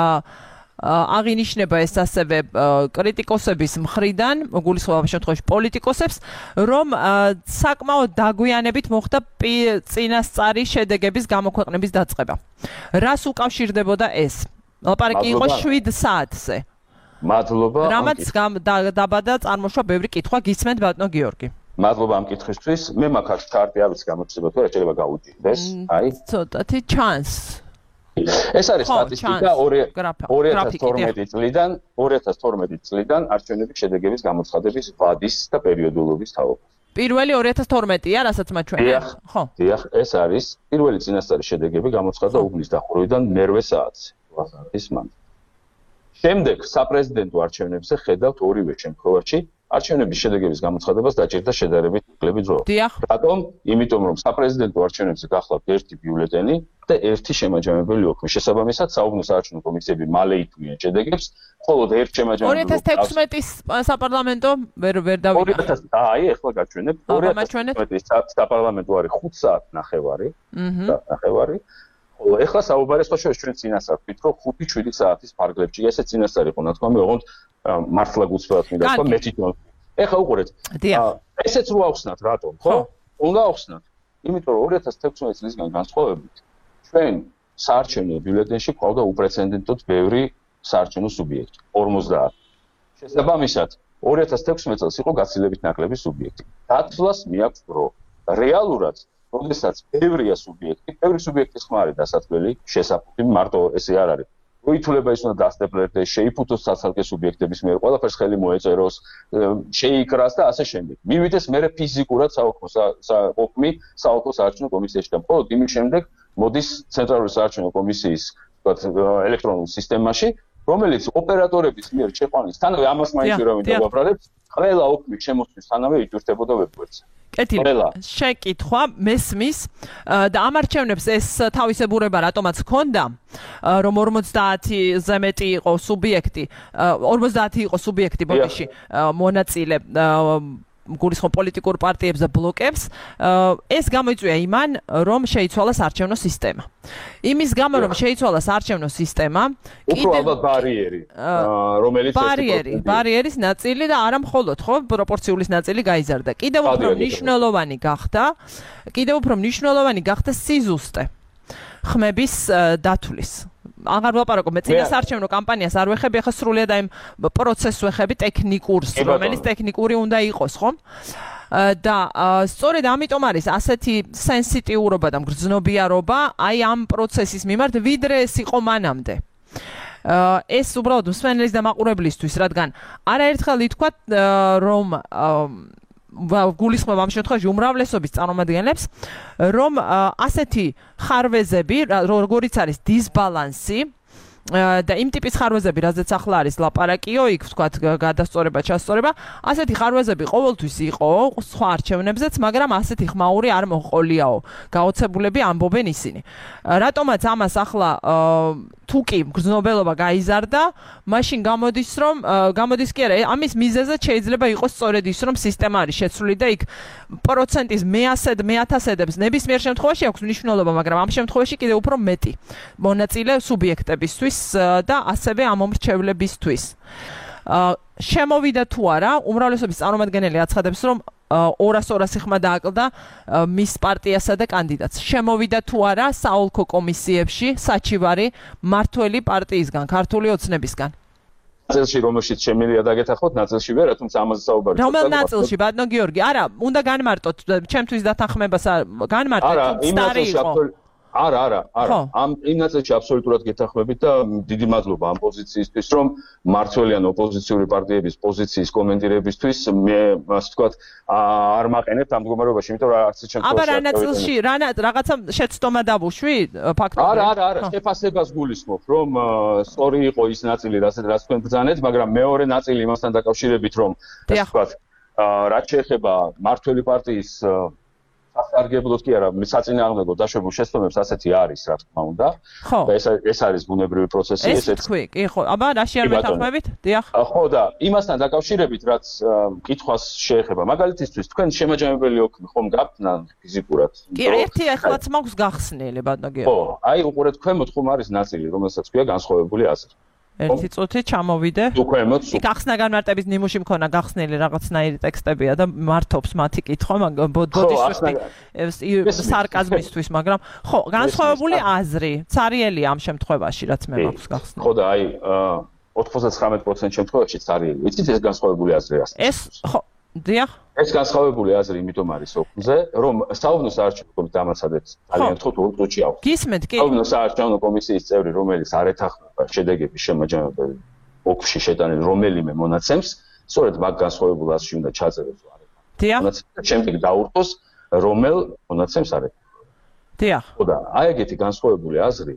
აღინიშნება ეს ასევე კრიტიკოსების მხრიდან გულისხმობ შემთხვევაში პოლიტიკოსებს რომ საკმაოდ დაგვიანებით მოხდა წინასწარი შედეგების გამოქვეყნების დაწყება რას უკავშირდებოდა ეს ლაპარაკი იყო 7 საათზე მადლობა რამაც დაბადა წარმოშვა ბევრი კითხვა გისმენთ ბატონო გიორგი მადლობა ამ კითხვისთვის მე მაგას ჩარტი არის გამოჩნდება თუ რა შეიძლება გაუჭირდეს აი ცოტათი ჩანს ეს არის სტატისტიკა 2012 წლიდან არჩევნების შედეგების გამოცხადების ვადის და პერიოდულობის თაობას პირველი 2012-ია რასაც მაჩვენებთ ხო დიახ ეს არის პირველი წინასწარი შედეგები გამოცხადდა უბნის დახურვიდან მერვე საათზე 8 საათის მანძილზე შემდეგ საპრეზიდენტო არჩევნებზე ხედავთ ორივე შემთხვევაში არჩევნების შედეგების გამოცხადებას დაჭირდა შედარებით უკლები დრო. რატომ? იმიტომ რომ საპრეზიდენტო არჩევნებზე გახლავთ ერთი ბიულეტენი და ერთი შემაჯამებელი ოქმი. შესაბამისად, საუბნო საარჩევნო კომისიები მალე ითვლიან შედეგებს, ხოლო ერთ შემაჯამებელი 2016-ის საპარლამენტო ვერ დავიგე. აი, ახლა გაჩვენებ. 2016-ის საპარლამენტო არის 5 საათ ნახევარი. ნახევარი. ხოლო ახლა საუბარი სხვა ჩვენ წინასწარ ვთქვით, რომ 5-7 საათის ფარგლებში ესე წინასწარ იყო, რა თქმა უნდა, ოღონდ მართლა გულწრფელად მინდა თქვა მე თვითონ. ეხლა უყურეთ. ესეც რო ავხსნათ, რატომ, ხო? უნდა ავხსნათ. იმიტომ რომ 2016 წლისგან განსხვავებით ჩვენ საარჩევნო ბიულეტენში ყავდა უპრეცედენტოდ ბევრი საარჩევნო სუბიექტი, 50. შესაბამისად, 2016 წელს იყო გაცილებით ნაკლები სუბიექტი. დათვლას მიაქვს დრო. რეალურად როდესაც ბევრია სუბიექტი, ბევრი სუბიექტის ხმა არის დასაწყებელი, შესაძლებელი მარტო ესე არ არის. როითვლება ის უნდა დასტეპლერდეს, შეიფუთოს საცალკე სუბიექტების მიერ, ყველაფერს ხელი მოეწეროს, შეიკრას და ასე შემდეგ. მივიდეს მერე ფიზიკურად საოლქო საარჩევნო კომისიაში და მხოლოდ იმის შემდეგ მოდის ცენტრალური საარჩევნო კომისიის, ვთქვათ, ელექტრონულ სისტემაში, რომელიც ოპერატორების მიერ შეყვანისთანავე ამას მაინც ვერავინ დაგვაბრალებს, ყველა ოქმი შემოსვლისთანავე იჭირდებოდა ვებგვერდზე. კეთილი შეკითხვა მესმის და ამ არჩევნებს ეს თავისებურება რატომაც ჰქონდა რომ 50-ზე მეტი იყო სუბიექტი 50 იყო სუბიექტი ბოდიში მონაწილე გულისხმობ პოლიტიკურ პარტიებს და ბლოკებს, ეს გამოიწვია იმან, რომ შეიცვალა საარჩევნო სისტემა. იმის გამო, რომ შეიცვალა საარჩევნო სისტემა, უფრო ალბათ ბარიერი, რომელიც ბარიერის ნაწილი და არა მხოლოდ, ხო, პროპორციულის ნაწილი გაიზარდა. კიდევ უფრო მნიშვნელოვანი გახდა სიზუსტე ხმების დათვლის. აღარ ვლაპარაკობ მე წინა საარჩევნო კამპანიას არ ვეხები, ახლა სრულიად აი პროცესს ვეხები ტექნიკურს, რომელიც ტექნიკური უნდა იყოს, ხო? და სწორედ ამიტომ არის ასეთი სენსიტიურობა და მგრძნობიარობა აი ამ პროცესის მიმართ, ვიდრე ეს იყო მანამდე. ეს უბრალოდ მსმენელის და მაყურებლისთვის, რადგან არაერთხელ ითქვა, რომ გულისხმობ ამ შემთხვევაში უმრავლესობის წარმომადგენლებს, რომ ასეთი ხარვეზები, როგორიც არის დისბალანსი და იმ ტიპის ხარვეზები, რაზეც ახლა არის ლაპარაკიო, იქ ვთქვათ გადასწორება, ჩასწორება, ასეთი ხარვეზები ყოველთვის იყო სხვა არჩევნებზეც, მაგრამ ასეთი ხმაური არ მოყოლიაო. გაოცებულები ამბობენ ისინი. რატომაც ამას ახლა თუკი მგრძნობელობა გაიზარდა, მაშინ გამოდის კი არა, ამის მიზეზად შეიძლება იყოს სწორედ ის, რომ სისტემა არის შეცვლილი და იქ პროცენტის მე-1000-ებს ნებისმიერ შემთხვევაში აქვს მნიშვნელობა, მაგრამ ამ შემთხვევაში კიდევ უფრო მეტი მონაწილე სუბიექტებისთვის და ასევე ამომრჩევლებისთვის. შემოვიდა თუ არა, უმრავლესობის წარმომადგენელი აცხადებს, რომ 200 ხმა დააკლდა მის პარტიასა და კანდიდატს. შემოვიდა თუ არა საოლქო კომისიებში საჩივარი მართველი პარტიისგან, ქართული ოცნებისგან. ნაწილში რომელშიც შემიძლია დაგეთანხმოთ, ნაწილში ვერა, თუმცა ამაზე საუბარი. რომელ ნაწილში, ბატონო გიორგი? არა, უნდა განმარტოთ, ჩემთვის დათანხმებას განმარტეთ, სტარი იყო. არა. იმ ნაწილში აბსოლუტურად გეთანხმებით და დიდი მადლობა ამ პოზიციისთვის, რომ მართველი ან ოპოზიციური პარტიების პოზიციის კომენტირებისთვის მე ასე ვთქვათ არ მაყენებთ ამ მდგომარეობაში, იმიტომ რომ არც შემთხვევაში აბა რა ნაწილში რაღაცა შეცდომა დავუშვი ფაქტობრივად? არა, შეფასებას გულისხმობ, რომ სწორი იყო ის ნაწილი, რაც თქვენ ბრძანეთ, მაგრამ მეორე ნაწილი იმასთან დაკავშირებით, რომ ასე ვთქვათ, რაც შეეხება მართველი პარტიის სასარგებლოდ კი არა, საწინააღმდეგო დაშვებულ შეცდომებს ასეთი არის, რა თქმა უნდა. და ეს არის ბუნებრივი პროცესი, ესეც თქვი, კი ხო. აბა რაში არ მეთანხმებით? დიახ. ხო და იმასთან დაკავშირებით, რაც კითხვას შეეხება, მაგალითისთვის თქვენ შემაჯამებელი ოქრო ხომ გაქვთ ფიზიკურად? კი, ერთი ახლაც მაქვს გახსნილი, ბატონო გიორგი. ხო, აი უყურეთ, ქვემოთ ხომ არის ნაწილი, რომელსაც ქვია განსხვავებული აზრი. ერთი წუთი ჩამოვიდე. უქვემოთ. იქ ახსნა განმარტების ნიმუში მქონა გახსნილი რაღაცნაირი ტექსტებია და მართობს მათი კითხვა, ბოდიშოსტი სარკაზმისთვის, მაგრამ ხო, განსხვავებული აზრი, ცარიელი ამ შემთხვევაში, რაც მე მაქვს გახსნილი. ხო და აი 99% შემთხვევაში ცარიელი. ვიცით ეს განსხვავებული აზრი არის. ეს ხო, დიახ. ეს განსხვავებული აზრი იმიტომ არის ოქროზე, რომ საუბნო საარჩევნო კომისიის დამაცადეთ ძალიან თხოთ 2 წუთში აქვს. გისმენთ კი? საუბნო საარჩევნო კომისიის წევრი, რომელიც არ ეთანხმება შედეგების შემაჯამებელი ოქროში შეტანილ რომელიმე მონაცემს, სწორედ მაგ განსხვავებულ აზრში უნდა ჩაწეროს არ ეთანხმება. დიახ. შემდეგ დაურთოს რომელ მონაცემს არ ეთანხმება. დიახ. ხო და აი ეგეთი განსხვავებული აზრი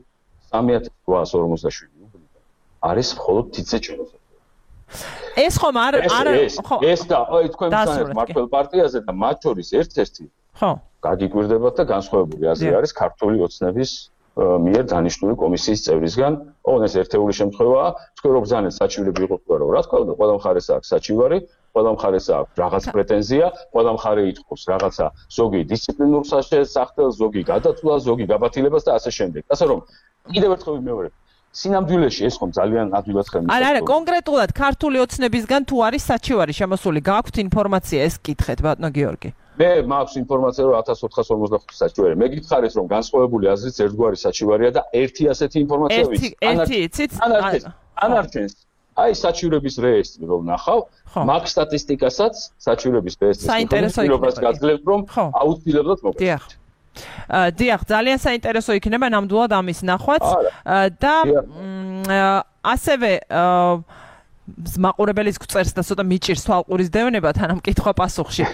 3847 უბნიდან არის მხოლოდ თითზე ჩვენოსა. ეს ხომ არ ხო ეს და აი თქვენ მსანეთ მართლ პარტიაზე და მათ შორის ერთ-ერთი ხო გაგიკვირდებათ და განსხვავებული აზრი არის ქართული ოცნების მიერ დანიშნული კომისიის წევრისგან. ოღონდ ეს ერთეული შემთხვევაა, თქვენ რო ბრძანეთ საჩივრები იყო თუ არა, რა თქმა უნდა, ყველა მხარეს აქვს საჩივარი, ყველა მხარეს აქვს რაღაც პრეტენზია, ყველა მხარე ითხოვს რაღაცა ზოგი დისციპლინურ სახელს, ზოგი გადაწვას, ზოგი გაბათილებას და ასე შემდეგ. ასე რომ კიდევ ერთხელ ვიმეორებ, სინამდვილეში ეს ხომ ძალიან ადვილად ხელმისაწვდომია. არა, კონკრეტულად ქართული ოცნებისგან თუ არის საჩივარი შემოსული, გააქვთ ინფორმაცია ეს კითხეთ, ბატონო გიორგი? მე მაქვს ინფორმაცია, რომ 1455 საჩივარი. მე გითხარით, რომ განსხვავებული აზრით ერთგვარი საჩივარია და ერთი ასეთი ინფორმაცია ვიცი. ანარჩენს. აი საჩივრების რეესტრი რომ ნახავ, მაგ სტატისტიკასაც საჩივრების რეესტრის ინფორმაციას გაძლევთ, რომ აუცილებლად მოგწოდეთ. დიახ, ძალიან საინტერესო იქნება ნამდვილად ამის ნახვაც და ასევე მაყურებელის გვწერს და ცოტა მიჭირს თვალყურის დევნება თან ამ კითხვა-პასუხში.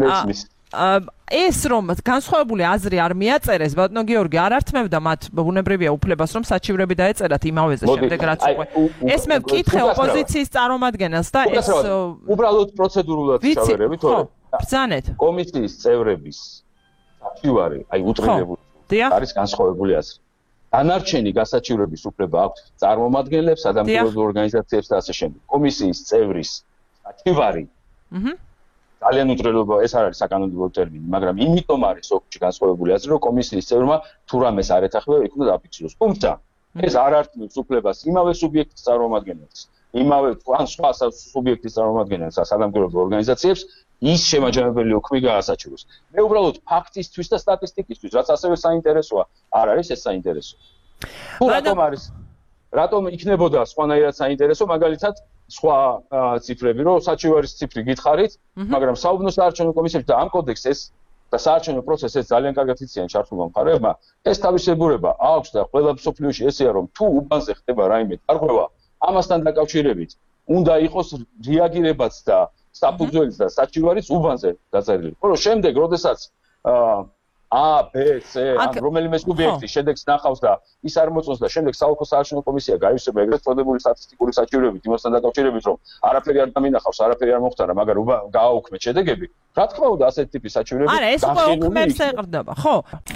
ეს რომ განსხვავებული აზრი არ მიაწერეს, ბატონო გიორგი, არ ართმევდა მათ ბუნებრივია უფლებას, რომ საჩივრები დაეწერათ იმავეზე შემდეგ რაც უკვე. ეს მე ვკითხე ოპოზიციის წარმომადგენელს და ეს უბრალოდ პროცედურულად ჩავერები, თორე ბრძანეთ. კომისიის წევრების საჩივარი, აი უტრირებული არის განსხვავებული აზრი. დანარჩენი გასაჩივრების უფლება აქვს წარმომადგენლებს, ადამიანურ ორგანიზაციებს და ასე შემდეგ. კომისიის წევრის საჩივარი ძალიან უტრელობა ეს არ არის საკანონმდებლო ტერმინი, მაგრამ იმიტომ არის სოფში განსხვავებული აზრი, რომ კომისიის წევრმა თუ რამეს არ ეთახმება, იქ უნდა დაფიქსიროს. თუმცა ეს არ ართმევს უფლებას იმავე სუბიექტის წარმომადგენელს, იმავე ან სხვა სუბიექტის წარმომადგენელს, სადამკვირვებლო ორგანიზაციებს ის შემაჯამებელი ოქმი გაასაჩივროს. მე უბრალოდ ფაქტისთვის და სტატისტიკისთვის, რაც ასევე საინტერესოა, არ არის ეს საინტერესო. თუ რატომ იქნებოდა სხვანაირად საინტერესო, მაგალითად, სხვა ციფრები, რომ საჩივარის ციფრი გითხარით, მაგრამ საუბნო საარჩევნო კომისიებში და ამ კოდექსს და საარჩევნო პროცესს ძალიან კარგად იციან ჩართულმა მხარეებმა, ეს თავისებურება აქვს და ყველა მსოფლიოში ესეა, რომ თუ უბანზე ხდება რაიმე დარღვევა, ამასთან დაკავშირებით უნდა იყოს რეაგირებაც და საფუძველიც და საჩივარიც უბანზე დაწერილი. ხოლო შემდეგ, როდესაც A, B, C, ან რომელიმე სუბიექტი შედეგს ნახავს და ის არ მოწონს და შემდეგ საოლქო საარჩევნო კომისია გაივსება ეგრეთ წოდებული სტატისტიკური საჩივრებით იმასთან დაკავშირებით, რომ არაფერი არ დამინახავს, არაფერი არ მოხდარა, მაგრამ გააუქმეთ შედეგები. რა თქმა უნდა, ასეთი ტიპის საჩივრები არა, ეს უკვე უქმებს ეყრდნობა, ხო?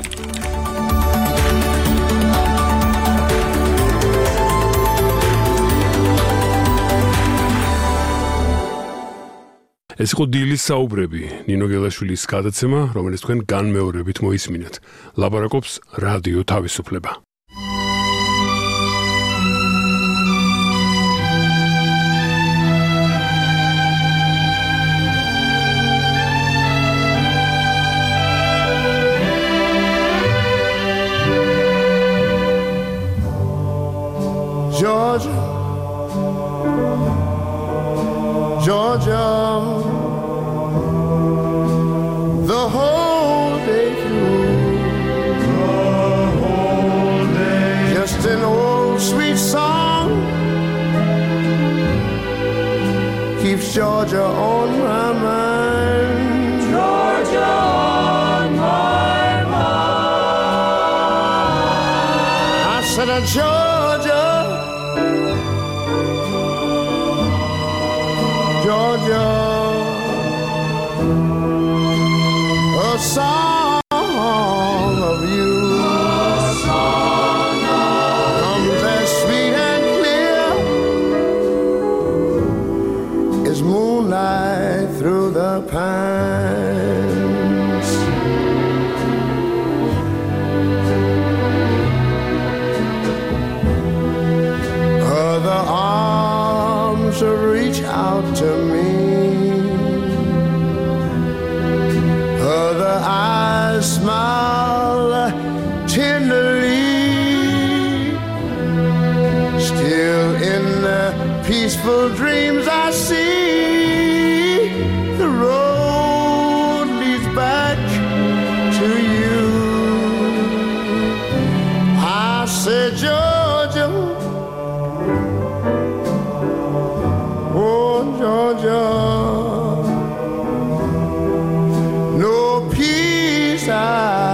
ეს იყო დილის საუბრები, ნინო გელაშვილის გადაცემა, რომელიც თქვენ განმეორებით მოისმინეთ. ლაპარაკობს რადიო თავისუფლება. Georgia, the whole day through, just an old sweet song keeps Georgia on my mind. Georgia on my mind. I said, Georgia, Georgia, a song of you comes as sweet and clear as moonlight through the pines. Other arms reach out to me, other eyes smile tenderly, still in the peaceful dreams I see the road leads back to you. I said, Georgia, Georgia, no peace I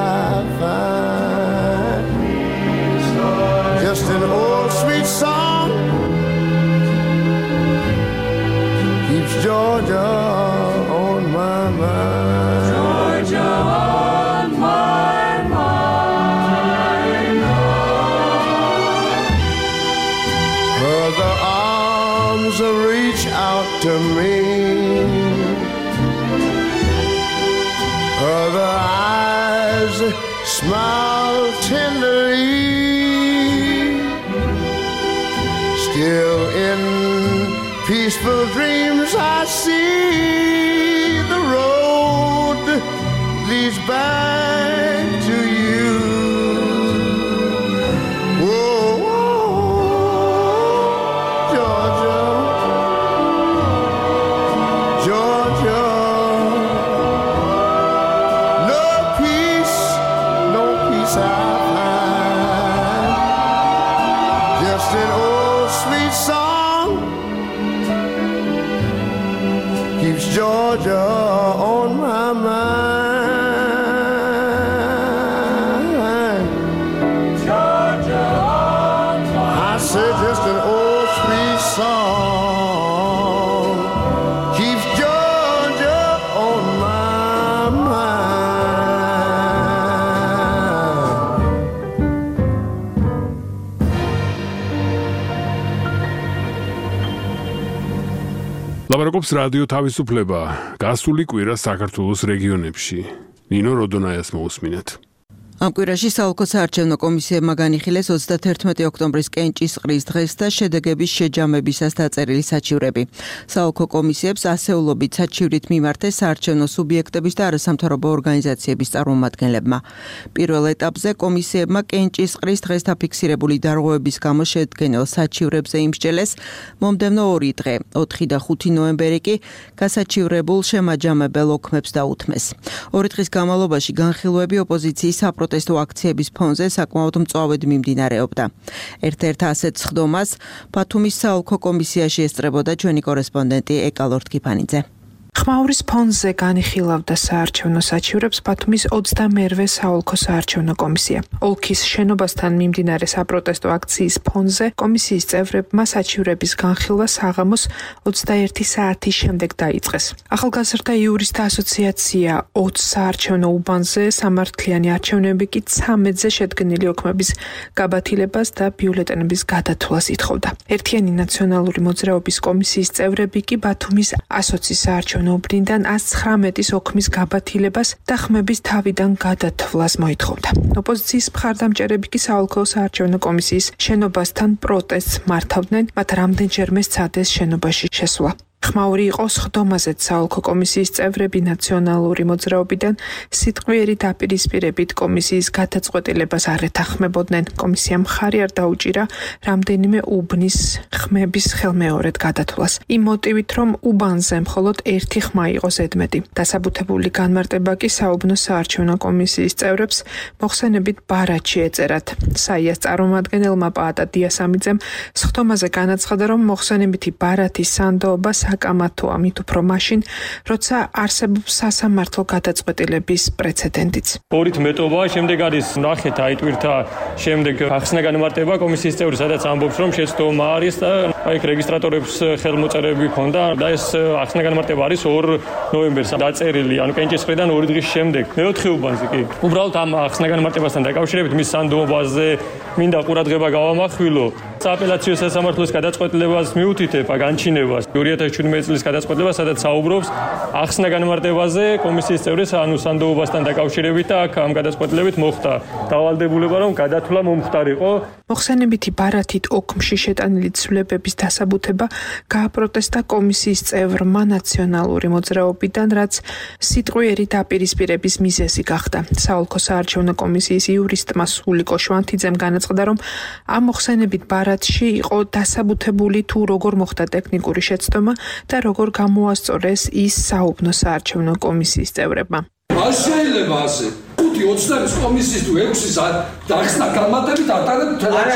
find, just an old sweet song keeps Georgia on my mind. Georgia on my mind. Other arms reach out to me, other eyes smile tenderly, still in peaceful dreams I see the road leads back to you. ლაპარაკობს რადიო თავისუფლება. გასული კვირა საქართველოს რეგიონებში. ნინო როდონაიას მოусმინეთ. Am კვირაში საოლქო საარჩევნო კომისიებმა განიხილეს 31 ოქტომბრის კენჭისყრის დღეს და შედეგების შეჯამებისას დაწერილი საჩივრები. საოლქო კომისიებს ასეულობით საჩივრით მიმართეს საარჩევნო სუბიექტების და არასამთავრობო ორგანიზაციების წარმომადგენლებმა. პირველ ეტაპზე კომისიებმა კენჭისყრის დღეს დაფიქსირებული დარღვევების გამო შედგენილ საჩივრებზე იმსჯელეს მომდევნო 2 დღე, 4 და 5 ნოემბერი კი გასაჩივრებულ შემაჯამებელ ოქმებს დაუთმეს. 2 დღის განმავლობაში განხილვები ოპოზიციის პროტესტო აქციების ფონზე საკმაოდ მწვავედ მიმდინარეობდა. ერთ-ერთ ასეთ სხდომას ბათუმის საოლქო კომისიაში ესწრებოდა ჩვენი კორესპონდენტი ეკალორდ კიფანიძე. ხმაურის ფონზე განიხილავდა საარჩევნო საჩივრებს ბათუმის 21-ვე საოლქო საარჩევნო კომისია. ოლქის შენობასთან მიმდინარე საპროტესტო აქციის ფონზე კომისიის წევრებმა საჩივრების განხილვა საღამოს 21 საათის შემდეგ დაიწყეს. ახალგაზრდა იურისტთა ასოციაცია 20 საარჩევნო უბანზე სამართლიანი არჩევნები კი 13-ზე შედგენილი ოქმების გაბათილებას და ბიულეტენების გადათვლას ითხოვდა. ერთიანი ნაციონალური მოძრაობის კომისიის წევრები კი ბათუმის ასოციის საარჩევნო უბნიდან 119-ის ოქმის გაბათილებას და ხმების თავიდან გადათვლას მოითხოვდა. ოპოზიციის მხარდამჭერები კი საოლქო საარჩევნო კომისიის შენობასთან პროტესტს მართავდნენ, მათ რამდენჯერმე სცადეს შენობაში შესვლა. ხმაური იყო სხდომაზეც საოლქო კომისიის წევრები ნაციონალური მოძრაობიდან სიტყვიერი დაპირისპირებით კომისიის გადაწყვეტილებას არ ეთანხმებოდნენ. კომისიამ მხარი არ დაუჭირა რამდენიმე უბნის ხმების ხელმეორედ გადათვლას. იმ მოტივით, რომ უბანზე მხოლოდ ერთი ხმა იყო ზედმეტი. დასაბუთებული განმარტება კი საუბნო საარჩევნო კომისიის წევრებს მოხსენებით ბარათში ეწერათ. საიას წარმომადგენელმა პაატა დიასამიძემ სხდომაზე განაცხადა, რომ მოხსენებითი ბარათის სანდოობა საკამათოა, მით უფრო მაშინ, როცა არსებობს სასამართლო გადაწყვეტილების პრეცედენტიც. ორით მეტობა, შემდეგ არის ნახეთ აიტვირთა, შემდეგ ახსნა განმარტება კომისიის წევრი, სადაც ამბობს, რომ შეცდომა არის და აი რეგისტრატორებს ხელმოწერები ჰქონდა და ეს ახსნა განმარტება არის 2 ნოემბერს დაწერილი, ანუ კენჭისყრიდან 2 დღის შემდეგ. მეოთხე უბანზე კი. უბრალოდ ამ ახსნა განმარტებასთან დაკავშირებით მის სანდოობაზე მინდა ყურადღება გავამახვილო. სააპელაციო სასამართლოს გადაწყვეტილებას მიუთითებ განჩინებას 2017 წლის გადაწყვეტილება, სადაც საუბრობს ახსნა განმარტებაზე კომისიის წევრის ანუ სანდოობასთან დაკავშირებით და აქ ამ გადაწყვეტილებით მოხდა დავალდებულება, რომ გადათვლა მომხდარიყო. მოხსენებითი ბარათით ოქმში შეტანილი ცვლილებების დასაბუთება გააპროტესტა კომისიის წევრმა ნაციონალური მოძრაობიდან, რაც სიტყვიერი დაპირისპირების მიზეზი გახდა. საოლქო საარჩევნო კომისიის იურისტმა სულიკო შვანთიძემ განაცხადა, რომ ამ მოხსენებით ბარათში იყო დასაბუთებული თუ როგორ მოხდა ტექნიკური შეცდომა და როგორ გამოასწორეს ის საუბნო საარჩევნო კომისიის წევრებმა. არ შეიძლება ასე. 5-20 კომისიის თუ 6-ის დახსნა განმარტებით ატარებ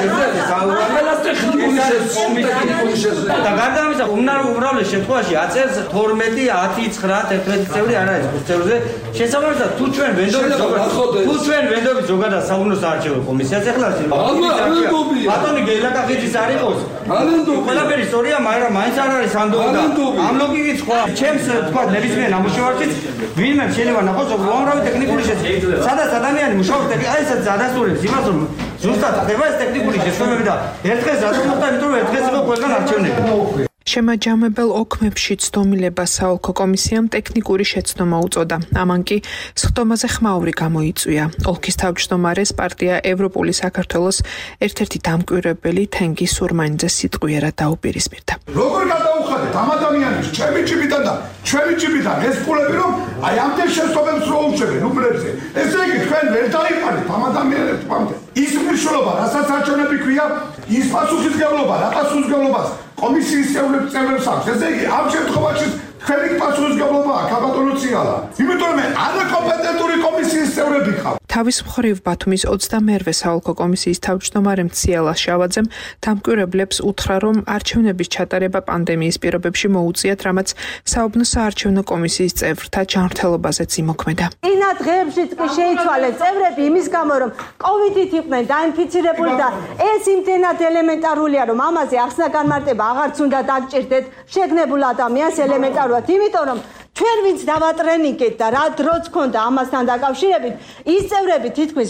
და გარდა ამისა, უმრავლეს შემთხვევაში აწერს 12, 10, 9, 11 წევრი არ არის წევრზე. შესაბამისად, თუ ჩვენ ვენდობით ზოგადად საუბნო საარჩევნო კომისიას ეხლა ბატონი გელაკახიძის არ იყოს. ყველაფერი სწორია, მაგრამ მაინც არ არის სანდოობა. ამ ლოგიკით სხვა ჩემს თქვა ნებისმიერ ნამუშევარშიც ვინმე შეიძლება ნახოს უამრავი ტექნიკური შეცდომა. სადაც ადამიანი მუშაობს აი ესაც ადასტურებს იმას, რომ ზუსტად ხდება ეს ტექნიკური შეცდომები და ერთ დღეს რატომ მოხდა, იმიტომ რომ ერთ დღეს იყო ყველგან არჩევნები. შემაჯამებელ ოქმებში ცდომილებას საოლქო კომისიამ ტექნიკური შეცდომა უწოდა. ამან კი სხდომაზე ხმაური გამოიწვია. ოლქის თავმჯდომარეს პარტია ევროპული საქართველოს ერთ-ერთი დამკვირვებელი თენგი სურმანიძე სიტყვიერად დაუპირისპირდა. როგორ გადაუხადეთ ამ ადამიანებს ჩემი ჯიბიდან და ჩვენი ჯიბიდან ეს ფულები, რომ აი ამდენ შეცდომებს რო უჩვენებენ უბრებზე. ესე იგი თქვენ ვერ დაიყარით ამ ადამიანებს პამდე. ის მნიშვნელობა, რასაც არჩევნები ქვია, ის პასუხისმგებლობა, რა პასუხისმგებლობას კომისიის წევრებს აქვს. ესე იგი, ამ შემთხვევაში თქვენი პასუხისმგებლობა აქ ბატონო ციალა. იმიტომ რომ არაკომპეტენტური კომისიის წევრები ხარ. თავის მხრივ ბათუმის 21-ვე საოლქო კომისიის თავმჯდომარე ციალა შავაძემ დამკვირვებლებს უთხრა, რომ არჩევნების ჩატარება პანდემიის პირობებში მოუწიათ, რამაც საუბნო საარჩევნო კომისიის წევრთა ჯანმრთელობაზეც იმოქმედა. წინა დღეებშიც კი შეიცვალეს წევრები იმის გამო, რომ კოვიდით იყვნენ დაინფიცირებული და ეს იმდენად ელემენტარულია, რომ ამაზე ახსნა განმარტება აღარც უნდა დაგჭირდეთ შეგნებულ ადამიანს ელემენტარულად, იმიტომ რომ ჩვენ ვინც დავატრენინგეთ და რა დროც ქონდა ამასთან დაკავშირებით, ის წევრები თითქმის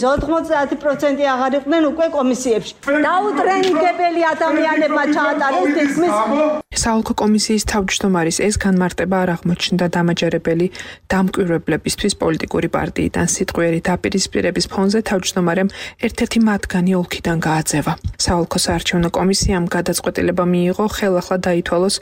90% აღარ იყვნენ უკვე კომისიებში. დაუტრენინგებელი ადამიანებმა ჩაატარეს თითქმის საოლქო კომისიის თავმჯდომარის ეს განმარტება არ აღმოჩნდა დამაჯერებელი დამკვირვებლებისთვის პოლიტიკური პარტიიდან სიტყვიერი დაპირისპირების ფონზე თავმჯდომარემ ერთ-ერთი მათგანი ოლქიდან გააძევა. საოლქო საარჩევნო კომისიამ გადაწყვეტილება მიიღო ხელახლა დაითვალოს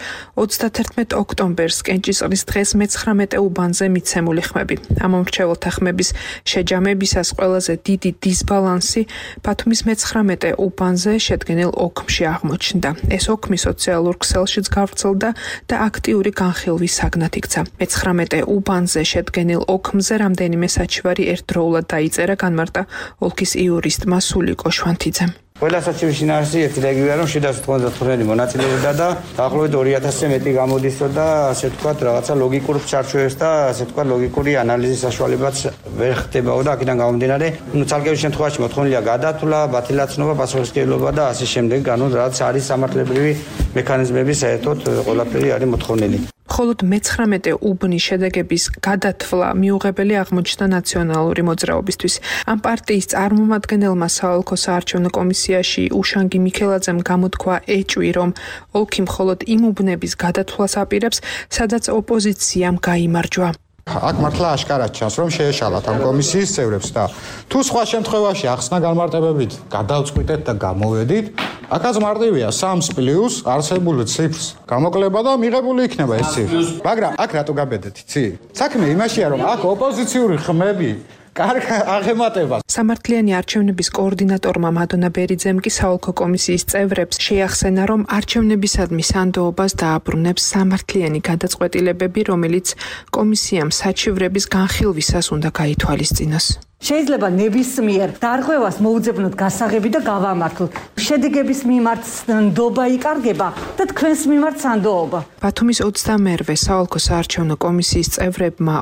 31 ოქტომბერს კენჭისყრის დღეს მე-19 უბანზე მიცემული ხმები. ამ მომრჩეველთა ხმების შეჯამებისას ყველაზე დიდი დისბალანსი ბათუმის მე-19 უბანზე შედგენილ ოქმში აღმოჩნდა. ეს ოქმი სოციალურ ქსელშიც გავრცელდა და აქტიური განხილვის საგნად იქცა. მე-19 უბანზე შედგენილ ოქმზე რამდენიმე საჩივარი ერთდროულად დაიწერა, განმარტა ოლქის იურისტმა სულიკო შვანთიძემ. ყველა საჩივრის შინაარსი ერთი რეგიონი რომ 795 მონაწილეობდა და დაახლოებით 2000-ზე მეტი გამოდისოდა, ასე ვთქვათ, რაღაცა ლოგიკურ ჩარჩოებს და ასე ვთქვათ, ლოგიკური ანალიზის საშუალებაც ვერ ხდებაო და აქედან გამომდინარე, ცალკეულ შემთხვევაში მოთხოვნილია გადათვლა, ბათილაცნობა, პასუხისმგებლობა და ასე შემდეგ, რაც არის სამართლებრივი მექანიზმები საერთოდ ყველაფერი არის მოთხოვნილი. მხოლოდ მე-19 უბნის შედეგების გადათვლა მიუღებელი აღმოჩნდა ნაციონალური მოძრაობისთვის. ამ პარტიის წარმომადგენელმა საოლქო საარჩევნო კომისიაში უშანგი მიქელაძემ გამოთქვა ეჭვი, რომ ოლქი მხოლოდ იმ უბნების გადათვლას აპირებს, სადაც ოპოზიციამ გაიმარჯვა. აქ მართლა აშკარად ჩანს, რომ შეეშალათ ამ კომისიის წევრებს და თუ სხვა შემთხვევაში ახსნა განმარტებებით გადავწყვიტეთ და გამოვედით, აქაც მარტივია 3+ არსებული ციფრს გამოკლება და მიღებული იქნება ეს ციფრი. მაგრამ აქ რატო გაბედეთ, იცი? საქმე იმაშია, რომ აქ ოპოზიციური ხმები კარგ აღემატება. სამართლიანი არჩევნების კოორდინატორმა მადონა ბერიძემ კი საოლქო კომისიის წევრებს შეახსენა, რომ არჩევნებისადმი სანდოობას დააბრუნებს სამართლიანი გადაწყვეტილებები, რომელიც კომისიამ საჩივრების განხილვისას უნდა გაითვალისწინოს. შეიძლება ნებისმიერ დარღვევას მოუძებნოთ გასაღები და გავამართლოთ. შედეგების მიმართ ნდობა იკარგება და თქვენს მიმართ სანდოობა. ბათუმის 28-ვე საოლქო საარჩევნო კომისიის წევრებმა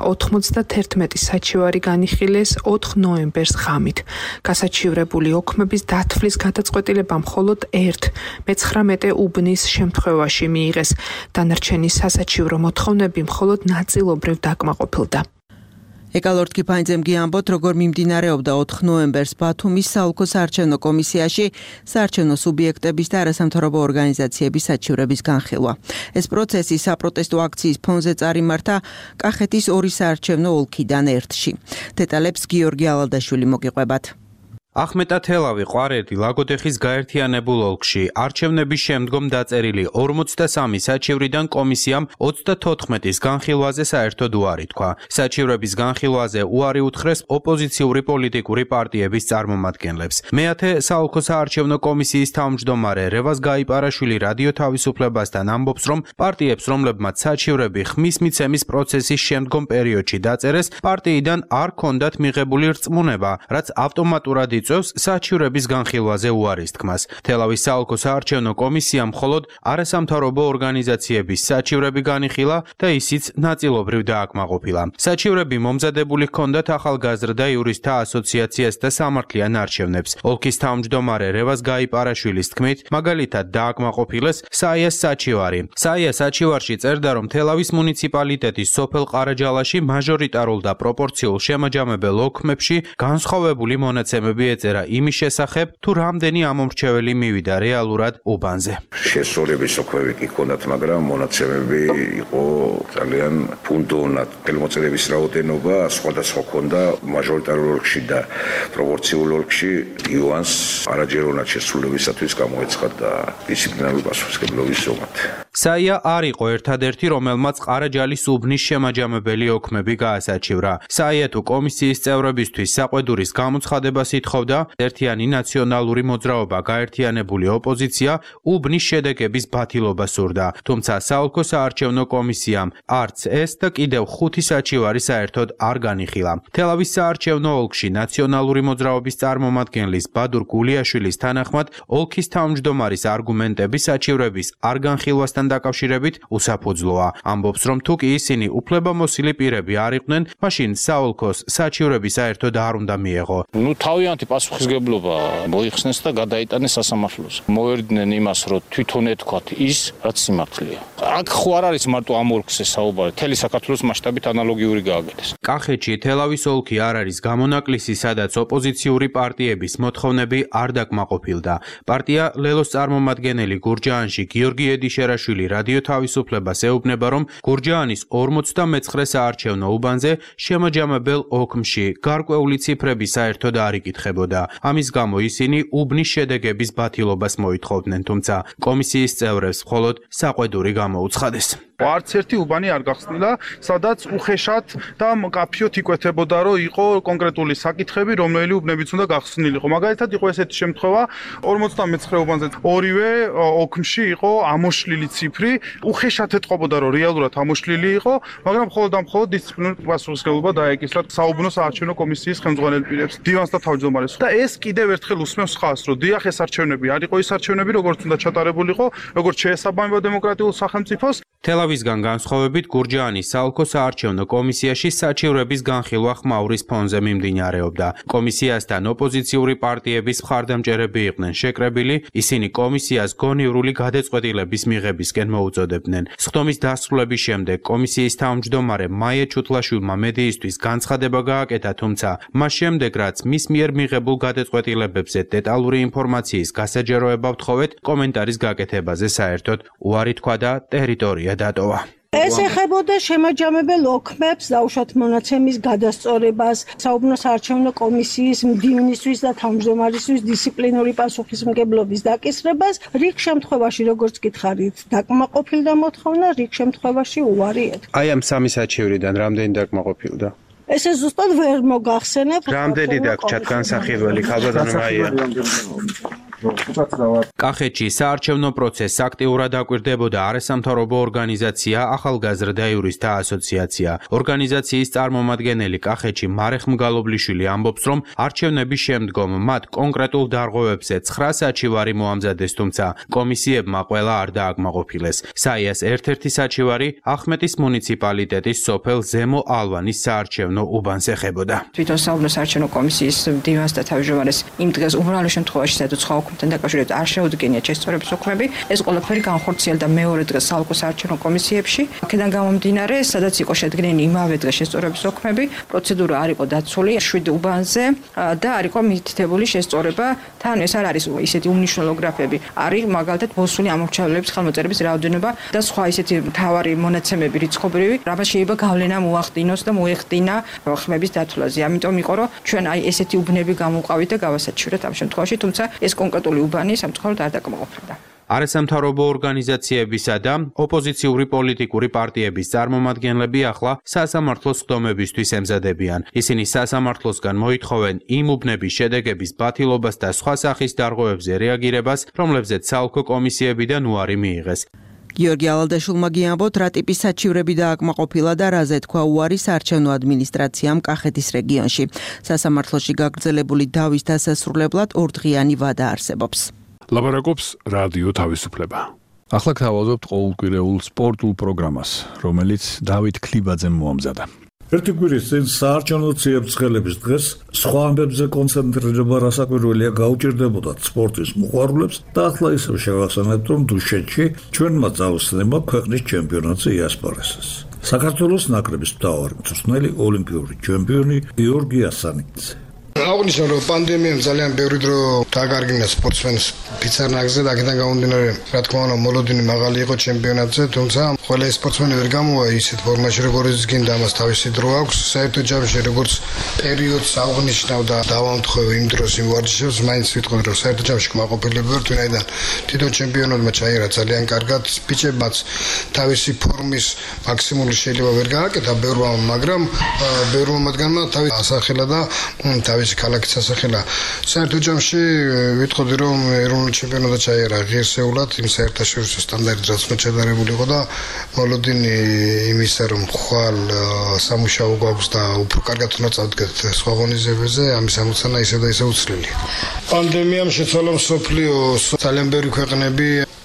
91 საჩივარი განიხილეს 4 ნოემბერს ღამით. გასაჩივრებული ოქმების დათვლის გადაწყვეტილება მხოლოდ მე-19 უბნის შემთხვევაში მიიღეს. დანარჩენი სასაჩივრო მოთხოვნები მხოლოდ ნაწილობრივ დაკმაყოფილდა. ეკალორდ კიფაინძემ გიამბოთ, როგორ მიმდინარეობდა 4 ნოემბერს ბათუმის საოლქო საარჩევნო კომისიაში საარჩევნო სუბიექტების და არასამთავრობო ორგანიზაციების საჩივრების განხილვა. ეს პროცესი საპროტესტო აქციის ფონზე წარიმართა კახეთის 2 საარჩევნო ოლქიდან ერთში. დეტალებს გიორგი ალალდაშვილი მოგიყვებათ. ახმეტათელავი, ყვარელი, ლაგოდეხის გაერთიანებულ ოლქში არჩევნების შემდგომ დაწერილი 43 საჩივრიდან კომისიამ 34-ის განხილვაზე საერთოდ უარი თქვა. საჩივრების განხილვაზე უარი უთხრეს ოპოზიციური პოლიტიკური პარტიების წარმომადგენლებს. მეათე საოლქო საარჩევნო კომისიის თავმჯდომარე რევაზ გაიპარაშვილი რადიო თავისუფლებასთან ამბობს, რომ პარტიებს, რომლებმაც საჩივრები ხმის მიცემის პროცესის შემდგომ პერიოდში დაწერეს, პარტიიდან არ ჰქონდათ მიღებული რწმუნება, რაც ავტომატურად იწვევს საჩივრების განხილვაზე უარის თქმას. თელავის საოლქო საარჩევნო კომისიამ მხოლოდ არასამთავრობო ორგანიზაციების საჩივრები განიხილა და ისიც ნაწილობრივ დააკმაყოფილა. საჩივრები მომზადებული ჰქონდათ ახალგაზრდა იურისტთა ასოციაციას და სამართლიან არჩევნებს. ოლქის თავმჯდომარე რევაზ გაიპარაშვილის თქმით, მაგალითად დააკმაყოფილეს საიას საჩივარი. საია საჩივარში წერდა, რომ თელავის მუნიციპალიტეტის სოფელ ყარაჯალაში მაჟორიტარულ და პროპორციულ შემაჯამებელ ოქმებში განსხვავებული მონაცემები ეწერა იმის შესახებ, თუ რამდენი ამომრჩეველი მივიდა რეალურად უბანზე. შესრულების ოქმები კი ჰქონდათ, მაგრამ მონაცემები იყო ძალიან ფუნდონად. ხელმოწერების რაოდენობა სხვადასხვა ჰქონდა მაჟორიტარულ ოლქში და პროპორციულ ოლქში. იუანს არაჯერონად შესრულებისათვის გამოეცხადა დისციპლინარული პასუხისმგებლობის ზომად. საია არ იყო ერთადერთი, რომელმაც ყარაჯალის უბნის შემაჯამებელი ოქმები გაასაჩივრა. საია თუ კომისიის წევრებისთვის საყვედურის გამოცხადებას ითხოვდა, ერთიანი ნაციონალური მოძრაობა გაერთიანებული ოპოზიცია უბნის შედეგების ბათილობა სურდა. თუმცა საოლქო საარჩევნო კომისიამ არც ეს და კიდევ 5 საჩივარი საერთოდ არ განიხილა. თელავის საარჩევნო ოლქში ნაციონალური მოძრაობის წარმომადგენლის ბადურ გულიაშვილის თანახმად, ოლქის თავმჯდომარის არგუმენტები საჩივრების არ განხილვასთან დაკავშირებით უსაფუძვლოა. ამბობს, რომ თუ კი ისინი უფლებამოსილი პირები არ იყვნენ, მაშინ საოლქოს საჩივრები საერთოდ არ უნდა მიეღო. თავიანთი პასუხისგებლობა მოიხსნეს და გადაიტანეს სასამართლოს. მოერდნენ იმას, რომ თვითონ ეთქვათ ის, რაც სიმართლეა. აქ ხო არ არის მარტო ამ ოლქზე საუბარი, მთელი საქართველოს მასშტაბით ანალოგიური გააკეთეს. კახეთში თელავის ოლქი არ არის გამონაკლისი, სადაც ოპოზიციური პარტიების მოთხოვნები არ დაკმაყოფილდა. პარტია ლელოს წარმომადგენელი გურჯაანში გიორგი ედიშერაშვილი რადიო თავისუფლებას ეუბნება, რომ გურჯაანის 49 საარჩევნო უბანზე შემაჯამებელ ოქმში გარკვეული ციფრები საერთოდ არ იკითხებოდა. ამის გამო ისინი უბნის შედეგების ბათილობას მოითხოვდნენ, თუმცა კომისიის წევრებს მხოლოდ საყვედური გამოუცხადეს. არც ერთი უბანი არ გახსნილა, სადაც უხეშად და მკაფიოდ იკვეთებოდა, რომ იყო კონკრეტული საკითხები, რომელი უბნებიც უნდა გახსნილიყო. მაგალითად, იყო ესეთი შემთხვევა, 59 უბანზე ორივე ოქმში იყო ამოშლილი ციფრი, უხეშად ეთყობოდა, რომ რეალურად ამოშლილი იყო, მაგრამ მხოლოდ და მხოლოდ დისციპლინური პასუხისმგებლობა დაეკისრა საუბნო საარჩევნო კომისიის ხელმძღვანელ პირებს, დივანს და თავმჯდომარეს. და ეს კიდევ ერთხელ უსმევს ხაზს, რომ დიახ, ეს არჩევნები არ იყო ის არჩევნები, როგორც უნდა ჩატარებულიყო, როგორც შეესაბამება დემოკრატიულ სახელმწიფოს. თელავისგან განსხვავებით გურჯაანის საოლქო საარჩევნო კომისიაში საჩივრების განხილვა ხმაურის ფონზე მიმდინარეობდა. კომისიასთან ოპოზიციური პარტიების მხარდამჭერები იყვნენ შეკრებილი, ისინი კომისიას გონივრული გადაწყვეტილების მიღებისკენ მოუწოდებდნენ. სხდომის დასრულების შემდეგ კომისიის თავმჯდომარე მაია ჩუთლაშვილმა მედიისთვის განცხადება გააკეთა, თუმცა მას შემდეგ რაც მის მიერ მიღებულ გადაწყვეტილებებზე დეტალური ინფორმაციის გასაჯეროება ვთხოვეთ, კომენტარის გაკეთებაზე საერთოდ უარი თქვა და ტერიტორია დატოვა. ეს ეხებოდა შემაჯამებელ ოქმებს, დაუშვათ მონაცემის გადასწორებას, საუბნო საარჩევნო კომისიის მდივნისთვის და თავმჯდომარისთვის დისციპლინური პასუხისმგებლობის დაკისრებას, რიგ შემთხვევაში, როგორც გითხარით, დაკმაყოფილდა მოთხოვნა, რიგ შემთხვევაში უარი ეთქვა. აი ამ სამი საჩივრიდან რამდენი დაკმაყოფილდა? ესე ზუსტად ვერ მოგახსენებ. რამდენი დაგჭათ განსახილველი ხალბატონო მაია? კახეთში საარჩევნო პროცესს აქტიურად აკვირდებოდა არასამთავრობო ორგანიზაცია ახალგაზრდა იურისტთა ასოციაცია. ორგანიზაციის წარმომადგენელი კახეთში მარეხ მგალობლიშვილი ამბობს, რომ არჩევნების შემდგომ მათ კონკრეტულ დარღვევებზე 9 საჩივარი მოამზადეს, თუმცა კომისიებმა ყველა არ დააკმაყოფილეს. საიას ერთ-ერთი საჩივარი ახმეტის მუნიციპალიტეტის სოფელ ზემო ალვანის საარჩევნო უბანს ეხებოდა. თვითონ საუბნო საარჩევნო კომისიის დივანს და თავმჯდომარეს იმ დღეს უმრავლეს შემთხვევაში სადაც თან დაკავშირებით არ შეუდგენიათ შესწორების უქმები, ეს ყველაფერი განხორციელდა მეორე დღეს საოლქო საარჩევნო კომისიებში. აქედან გამომდინარე, სადაც იყო შედგენილი იმავე დღეს შესწორების უქმები, პროცედურა არ იყო დაცული 7 უბანზე და არ იყო მითითებული შესწორება. თან ეს არ არის ისეთი უმნიშვნელო გრაფები. არის მაგალითად მოსული ამორჩევლების ხელმოწერების რაოდენობა და სხვა ისეთი მთავარი მონაცემები რიცხობრივი, რამაც შეიძლება გავლენა მოახდინოს და მოეხდინა ხმების დათვლაზე. ამიტომ იყო რომ ჩვენ აი ესეთი უბნები გამოვყავით და გავასაჩივრეთ ამ შემთხვევაში, თუმცა ეს კონკრეტული უბანი სამწუხაროდ არ დაკმაყოფილდა. არასამთავრობო ორგანიზაციებისა და ოპოზიციური პოლიტიკური პარტიების წარმომადგენლები ახლა სასამართლოს სხდომებისთვის ემზადებიან. ისინი სასამართლოსგან მოითხოვენ იმ უბნების შედეგების ბათილობას და სხვა სახის დარღვევებზე რეაგირებას, რომლებზეც საოლქო კომისიებიდან უარი მიიღეს. გიორგი ავალდაშვილმა გიამბოთ, რა ტიპის საჩივრები დააკმაყოფილა და რაზე თქვა უარი საარჩევნო ადმინისტრაციამ კახეთის რეგიონში. სასამართლოში გაგრძელებული დავის დასასრულებლად ორდღიანი ვადა არსებობს. ლაპარაკობს რადიო თავისუფლება. ახლა გთავაზობთ ყოველკვირეულ სპორტულ პროგრამას, რომელიც დავით ქლიბაძემ მოამზადა. ერთი კვირის წინ საარჩევნო ციებ-ცხელების დღეს სხვა ამბებზე კონცენტრირება რასაკვირველია გაუჭირდებოდათ სპორტის მოყვარულებს და ახლა ისევ შევახსენებთ, რომ დუშეთში ჩვენმა წავსნება ქვეყნის ჩემპიონატზე იასპარეზეს. საქართველოს ნაკრების მთავარი მწვრთნელი ოლიმპიური ჩემპიონი გიორგი ასანიძე. აღნიშნო, რომ პანდემიამ ძალიან ბევრი დრო დაკარგინა სპორტსმენს ფიცარნაგზე და აქედან გამომდინარე, რა თქმა უნდა, მოლოდინი მაღალი იყო ჩემპიონატზე, თუმცა ყველა სპორტსმენი ვერ გამოვა ისეთ ფორმაში, როგორც გინდა, ამას თავისი დრო აქვს. საერთო ჯამში როგორც პერიოდს აღნიშნავდა დავამთხევ იმ დროს იმ ვარჯიშებს, მაინც ვიტყოდ, რომ საერთო ჯამში კმაყოფილები ვართ, ვინაიდან თვითონ ჩემპიონატმა ჩაიერა ძალიან კარგად, ბიჭებმაც თავისი ფორმის მაქსიმუმი შეიძლება ვერ გააკეთა ბევრმა, მაგრამ ბევრმა მათგანმა თავი ასახელა და თავის ქალაქის ასახელა. საერთო ჯამში ვიტყოდი, რომ ეროვნულ ჩემპიონატად ჩაიერა ღირსეულად იმ საერთაშორისო სტანდარტს, რაც მოჩადარებული იყო და მოლოდინი იმისა, რომ ხვალ სამუშაო გვაქვს და უფრო კარგად უნდა წავდგეთ სხვა ღონისძიებებზე, ამის ამოცანა ისევ და ისევ უცვლელია. პანდემიამ შეცვალა მსოფლიოს ძალიან ბევრი ქვეყნები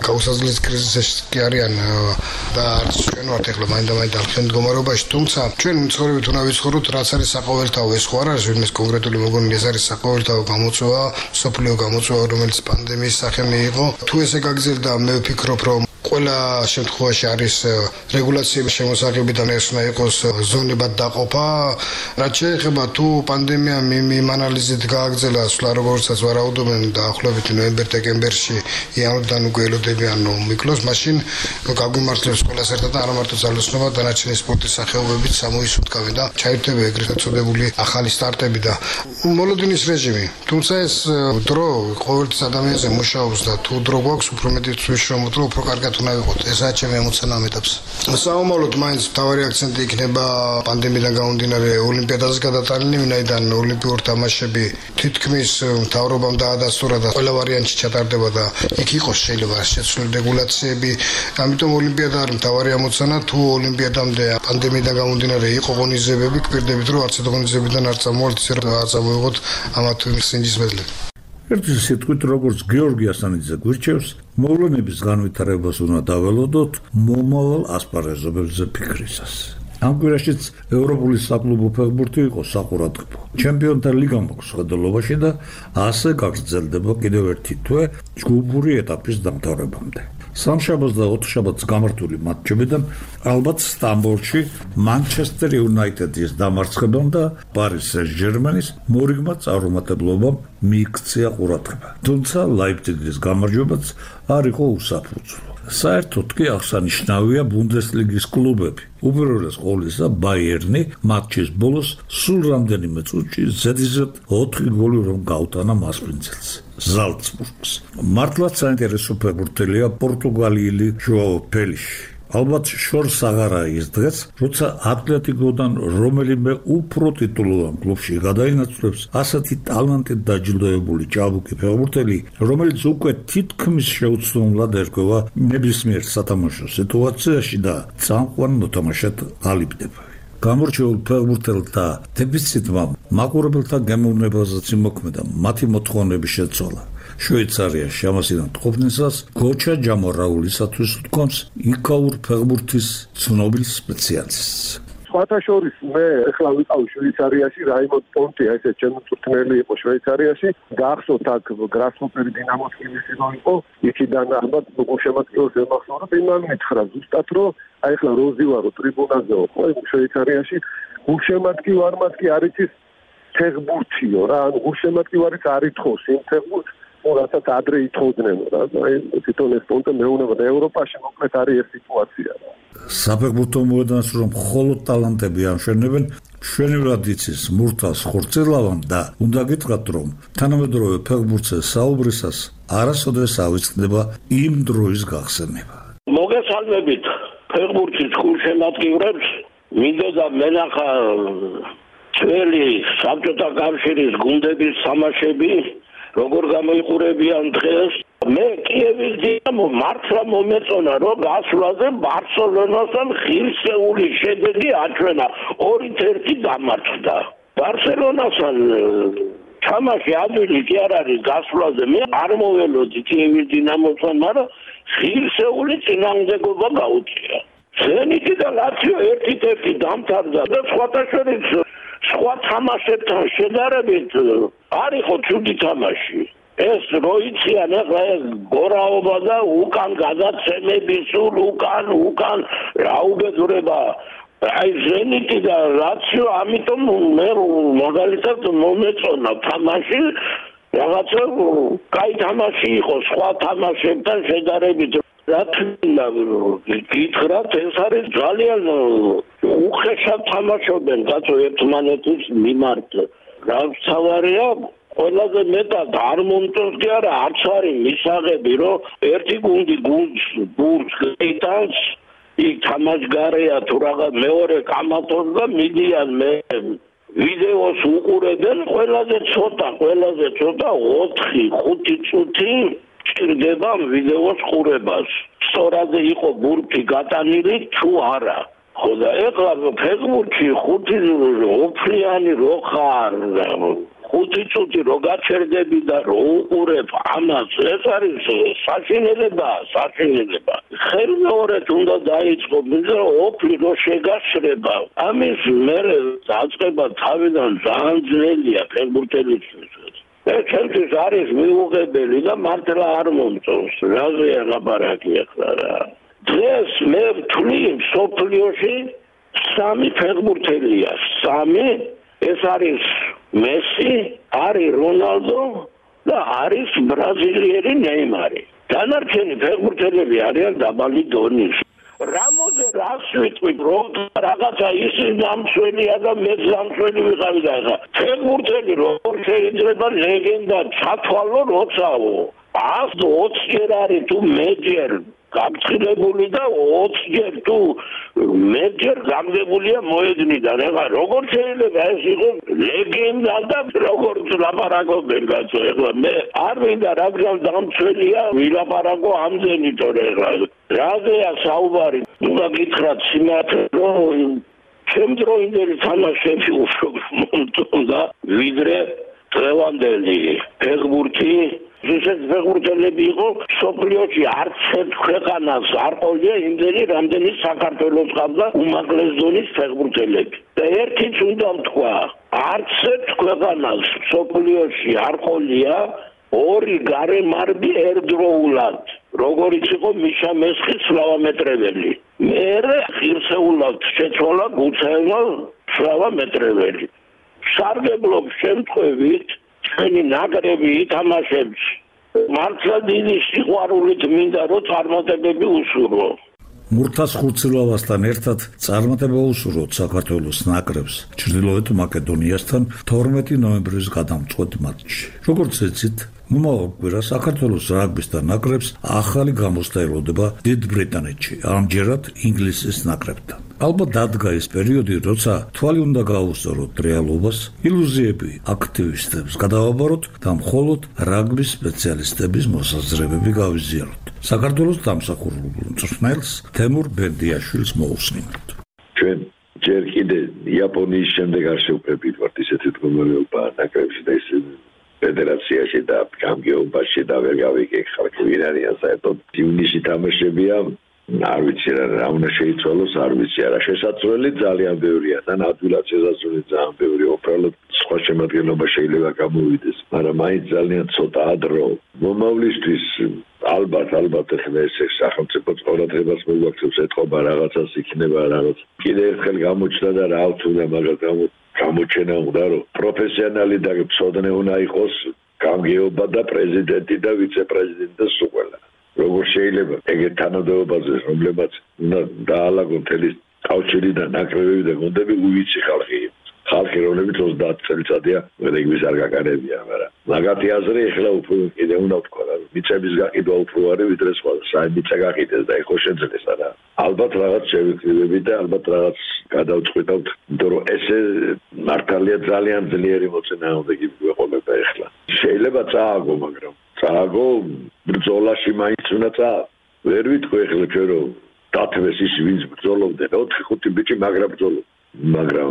გაუსაზღლის კრიზისში კი არიან და არც ჩვენ ვართ ახლა მაინდა-მაინდა ამ მდგომარეობაში, თუმცა ჩვენ მცხოვრებით უნდა ვიცხოვროთ, რაც არის საყოველთაო, ეს ხო არ არის ვინმეს კონკრეტული მოგონილი, ეს არის საყოველთაო გამოწვევა, სოფლიო გამოწვევა, რომელიც პანდემიის სახე მიიღო. თუ ესე გაგრძელდა, მე ვფიქრობ, რომ ყველა შემთხვევაში არის რეგულაციების შემოსაღებიდან ეს უნდა იყოს ზონებად დაყოფა. რაც შეეხება თუ პანდემიამ იმ ანალიზით გააგრძელა, სულ როგორცაც ვარაუდობენ დაახლოებით ნოემბერ-დეკემბერში იანვრიდან უკვე ელოდებიან მიკლოს, მაშინ გაგვიმართლებს ყველას ერთად და არა მარტო ძალოსნობა, დანარჩენი სპორტის სახეობებიც სამოისუდგავენ და ჩაირთვება ეგრეთ წოდებული ახალი სტარტები და მოლოდინის რეჟიმი. თუმცა ეს დრო ყოველთვის ადამიანზე მუშაობს და თუ დრო გვაქვს, უფრო მეტი ვშრომობთ, უფრო კარგად უნდა ვიყოთ. ესაა ჩემი ემოციონალ მეტაპს. საომალოდ მაინც მთავარი აქცენტი იქნება პანდემიიდან გამომდინარე ოლიმპიადაზე გადატანილი, ვინაიდან ოლიმპიური თამაშები თითქმის მთავრობამ დაადასტურა და ყველა ვარიანტი ჩატარდება და იქ იყოს შეიძლება შეცვლილი რეგულაციები. ამიტომ ოლიმპიადა არის მთავარი ამოცანა. თუ ოლიმპიადამდე პანდემიიდან გამომდინარე იყო ღონისძიებები, გვპირდებით რომ არც ღონისძიებიდან არ წამოვალთ, ისე რომ წამოვიღოთ ამა თუ იმ სინჯის მედლები. ერთი სიტყვით, როგორც გეორგი ასანიძე გვირჩევს, მოვლენების განვითარებას უნდა დაველოდოთ მომავალ ასპარეზობებზე ფიქრისას. ამ კვირაშიც ევროპული საკლუბო ფეხბურთი იყო საყურადღებო. ჩემპიონთა ლიგა მოხდა ხედელობაში და ასე გაგრძელდება კიდევ ერთი თვე ჯგუფური ეტაპის დამთავრებამდე. სამშაბათს და ოთხშაბათს გამართული მატჩებიდან ალბათ სტამბოლში მანჩესტერ იუნაიტედის დამარცხებამ და პარის სენ-ჟერმენის მორიგმა წარუმატებლობამ მიიქცია ყურადღება. თუმცა ლაიფციგის გამარჯვებაც არ იყო უსაფუძვლო. საერთოდ კი აღსანიშნავია ბუნდესლიგის კლუბები. უპირველეს ყოვლისა ბაიერნი მატჩის ბოლოს სულ რამდენიმე წუთში ზედიზედ 4 გოლი რომ გაუტანა მასპინძელს. ზალცბურგს. მართლაც საინტერესო ფეხბურთელია პორტუგალიელი ჟოაო ფელიში. ალბათ შორს აღარა ის დღეს, როცა ატლეტიკოდან რომელიმე უფრო ტიტულოვან კლუბში გადაინაცვლებს ასეთი ტალანტით დაჯილდოებული ჭაბუკი ფეხბურთელი, რომელიც უკვე თითქმის შეუცდომლად ერკვევა ნებისმიერ სათამაშო სიტუაციაში და წამყვან მოთამაშედ ღალიბდება. გამორჩეულ ფეხბურთელთა დეფიციტმა მაყურებელთა გემოვნებაზეც იმოქმედა მათი მოთხოვნების შეცვალა. შვეიცარიაში ამასიდან ყოფნისას გოჩა ჯამორაულისათვის თქონს იქაურ ფეხბურთის ცნობილ სპეციალისტს. სხვათა შორის მე ახლა ვიყავ შვეიცარიაში, რაიმონდ პონტი, ესე ჩემი მწვრთნელი იყო შვეიცარიაში, გაახსოვთ აქ გრასჰოპერი დინამოს კილისინო იყო, იქიდან ალბათ გულშემატკივრს ემახსოვრა, იმან მითხრა ზუსტად რომ აი ახლა როზი ვარო ტრიბუნაზე ხო შვეიცარიაში, გულშემატკივარმა კი არ იცის ფეხბურთიო რა, ანუ გულშემატკივარიც არ ითხოვს იმ ფეხბურთს, რასაც ადრე ითხოვდნენ რა, აი თვითონ ეს პონტი მეუნება და ევროპაში მოკლედ არის ეს სიტუაცია. საფეხბურთო მოედანს რომ მხოლოდ ტალანტები ამშვენებენ, მშვენივრად იცის მურთას ხორცელავამ და უნდა გითხრათ, რომ თანამედროვე ფეხბურთზე საუბრისას არასოდეს ავიწყდება იმ დროის გახსენება. მოგესალმებით ფეხბურთის გულშემატკივრებს, მინდოდა მენახა ძველი საბჭოთა კავშირის გუნდების თამაშები, როგორ გამოიყურებიან დღეს. მე კიევის დინამო მართლა მომეწონა, რომ გასვლაზე ბარსელონასთან ღირსეული შედეგი აჩვენა, 2-1 დამარცხდა. ბარსელონასთან თამაში ადვილი კი არ არის გასვლაზე, მე არ მოველოდი კიევის დინამოსთან, მაგრამ ღირსეული წინააღმდეგობა გაუწია. ზენიტი და ლაციო 1-1 დამთავრდა და სხვათა შორის სხვა თამაშებთან შედარებით არ იყო ცუდი თამაში. ეს როიციან ახლა ეს გორაობა და უკან გადაცემები სულ უკან რა უბედურება. აი ზენიტი და ლაციო, ამიტომ მე მაგალითად მომეწონა თამაში, რაღაცა კაი თამაში იყო სხვა თამაშებთან შედარებით. რა თქმა უნდა, გითხრათ, ეს არის ძალიან უხეშად თამაშობენ კაცო ერთმანეთის მიმართ. რა თავარია, ყველაზე მეტად არ მომწონს კი არა, არც არის მისაღები, რომ ერთი გუნდი გუნდს გაიტანს, იქ თამაშგარეა თუ რაღაც მეორე კამათობს და მიდიან მე ვიდეოს უყურებენ, ყველაზე ცოტა 4-5 წუთი ჭირდება ვიდეოს ყურებას. სწორად იყო ბურთი გატანილი თუ არა. ხო და ეხლა ფეხბურთში 5 ოფლიანი რო ხარ, 5 წუთი რო გაჩერდები და რო უყურებ ამას, ეს არის საშინელება. ხელმეორედ უნდა დაიწყო, მაგრამ ოფლი რო შეგაშრება. ამის მერე დაწყება თავიდან ძალიან ძნელია ფეხბურთელისთვის. ჩემთვის არის მიუღებელი და მართლა არ მომწონს. რაზეა ლაპარაკი ახლა რა. დღეს მე ვთვლი სოფლიოში 3 ფეხბურთელია. 3 ეს არის მესი, არის რონალდო და არის ბრაზილიელი ნეიმარი. დანარჩენი ფეხბურთელები არიან დაბალი დონის. რამოზე რას ვიტყვი, რომ რაღაცა ისე დამცველია და მე დამცველი ვიყავი და ახლა ფეხბურთელი როგორ შეიძლება ლეგენდა ჩათვალო როცაო 120 ჯერ არის თუ მეჯერ გამწრებული და 20 ჯერ თუ მეჯერ გამგებულია მოედნიდან. ეხლა როგორ შეიძლება ეს იყოს ლეგენდა და როგორ ლაპარაკობენ კაცო. ეხლა მე არ მინდა რადგან დამცველია ვილაპარაკო ამდენი თორე ეხლა რაზეა საუბარი. უნდა გითხრათ სიმართლე რომ შემდროინდელი თამაშები უფრო მომწონდა ვიდრე დღევანდელი ფეხბურთი. ისეთ ფეხბურთელები იყო სოფლიოში არც ერთ ქვეყანას არ ყოლია იმდენი რამდენი საქართველოს ყავდა უმაღლეს დონის ფეხბურთელები. და ერთიც უნდა ვთქვა, არც ერთ ქვეყანას სოფლიოში არ ყოლია 2 გარემარბი ერთდროულად, როგორიც იყო მიშა მესხის სლავა მეტრეველი. მერე ღირსეულად შეცვალა გუცაევა სლავა მეტრეველი. სარგებლობს შემთხვევით ჩვენი ნაკრები ითამაშებს. მართლა დიდი სიყვარულით მინდა რომ წარმატებები უსურვო. მურთას ხურცილავასთან ერთად წარმატება უსურვოთ საქართველოს ნაკრებს ჩრდილოეთ მაკედონიასთან 12 ნოემბრის გადამწყვეტ მატჩში. როგორც ეცით, მომავალ კვირას საქართველოს რაგბის ნაკრებს ახალი გამოსვლა ელოდება დიდ ბრიტანეთში, ამჯერად ინგლისის ნაკრებთან. ალბათ დადგა ის პერიოდი, როცა თვალი უნდა გაუსწოროთ რეალობას, ილუზიები აქტივისტებს გადავაბაროთ და მხოლოდ რაგბის სპეციალისტების მოსაზრებები გავიზიაროთ. საქართველოს დამსახურებულ მწვრთნელს თემურ ბერდიაშვილს მოусმინოთ. ჩვენ ჯერ კიდე იაპონიის შემდეგ არ შევხვდებით ვართ ისეთი მდგომარეობა ნაკრებში და ისე ფედერაციაში და გამგეობაში და ვერ გავიგებ ხალხი ვინ არიან საერთოდ ივნისში თამაშებია. არ ვიცი რა უნდა შეიცვალოს, არ ვიცი რა შესაძლებელი ძალიან ბევრია და ადვილად შესაძლებელი ძალიან ბევრი უბრალოდ სხვა შემადგენლობა შეიძლება გამოვიდეს, მაგრამ მაინც ძალიან ცოტაა დრო. მომავლისთვის ალბათ ახლა ეს სახელმწიფო ყურადღებას მოგვაქცევს ეთყობა რაღაცას იქნება რაღაც. კიდე ერთხელ გამოჩნდა და რა თქმა უნდა გამოჩენა უნდა რომ პროფესიონალი და მწოდნე უნდა იყოს გამგეობა და პრეზიდენტი და ვიცე-პრეზიდენტი და სულ ყველა. როგორ შეიძლება ეგეთ თანამდებობაზე რომლებაც უნდა დაალაგონ მთელი კავშირი და ნაკრებები და გუნდები უვიცი ხალხი რომლებიც 30 წელიწადია რეგბის არ გაკარებია, მაგრამ მაგათი აზრი ახლა უფრო კიდე უნდა ვთქვა რა მიწების გაყიდვა უფრო არის ვიდრე სხვა საერთოდ გაყიდეს და ეხო შეძლეს არა ალბათ რაღაც შევიკრიბებით და ალბათ რაღაც გადავწყვიტავთ იმიტომ რომ ესე მართალია ძალიან ძლიერი მოწინააღმდეგე გვეყოლება ახლა შეიძლება წააგო მაგრამ წააგო ბრძოლაში მაინც უნდა წააგო ვერ ვიტყვი ახლა ჩვენ რომ დათვეს ის ვინც ბრძოლობდნენ 4-5 ბიჭი მაგრა ბრძოლობდნენ მაგრამ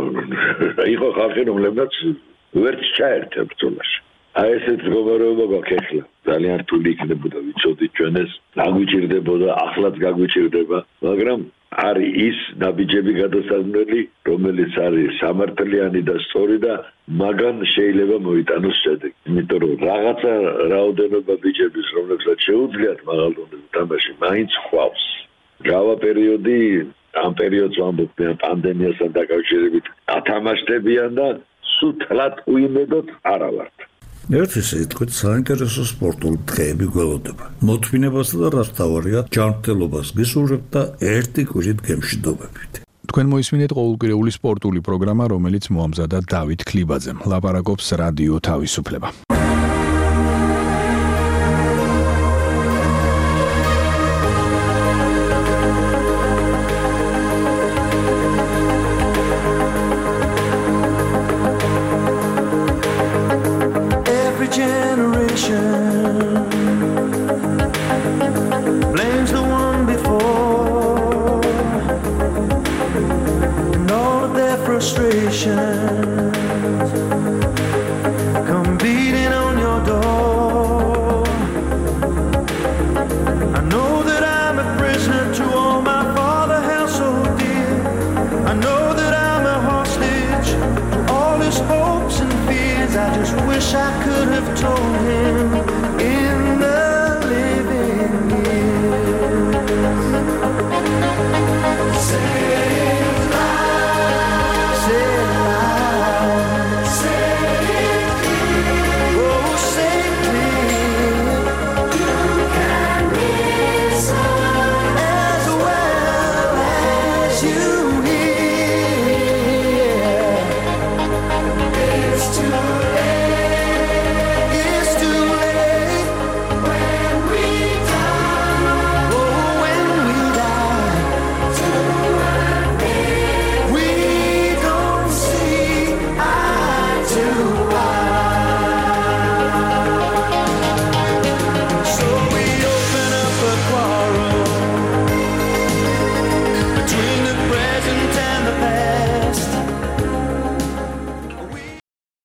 იყო ხალხი რომლებიც ვერც ჩაერთა ბრძოლაში აი ესეთ მდგომარეობა გვაქვს ახლა ძალიან რთული იქნებოდა ვიცოდით ჩვენ ეს გაგვიჭირდებოდა ახლაც გაგვიჭირდება მაგრამ არის ის ნაბიჯები გადასაზრდელი რომელიც არის სამართლიანი და სწორი და მაგან შეიძლება მოიტანოს შედეგი იმიტომ რომ რაღაცა რაოდენობა ბიჭების რომლებსაც შეუძლიათ მაღალ დონეზე თამაში მაინც ხვალს გავა პერიოდი ამ პერიოდს ვამბობთ პანდემიასთან დაკავშირებით ათამაშდებიან და სულთლად უიმედოთ არა ვართ. ერთ ისე თქვით საინტერესო სპორტული დღეები გველოდება. მოთმინებასა და რაც თავარია ჯანმრთელობას გისურვებთ და ერთი კვირით გემშვიდობებით. თქვენ მოისმინეთ ყოველკვირეული სპორტული პროგრამა, რომელიც მოამზადა დავით ქლიბაძემ. ლაპარაკობს რადიო თავისუფლება. Come I just wish I could have told him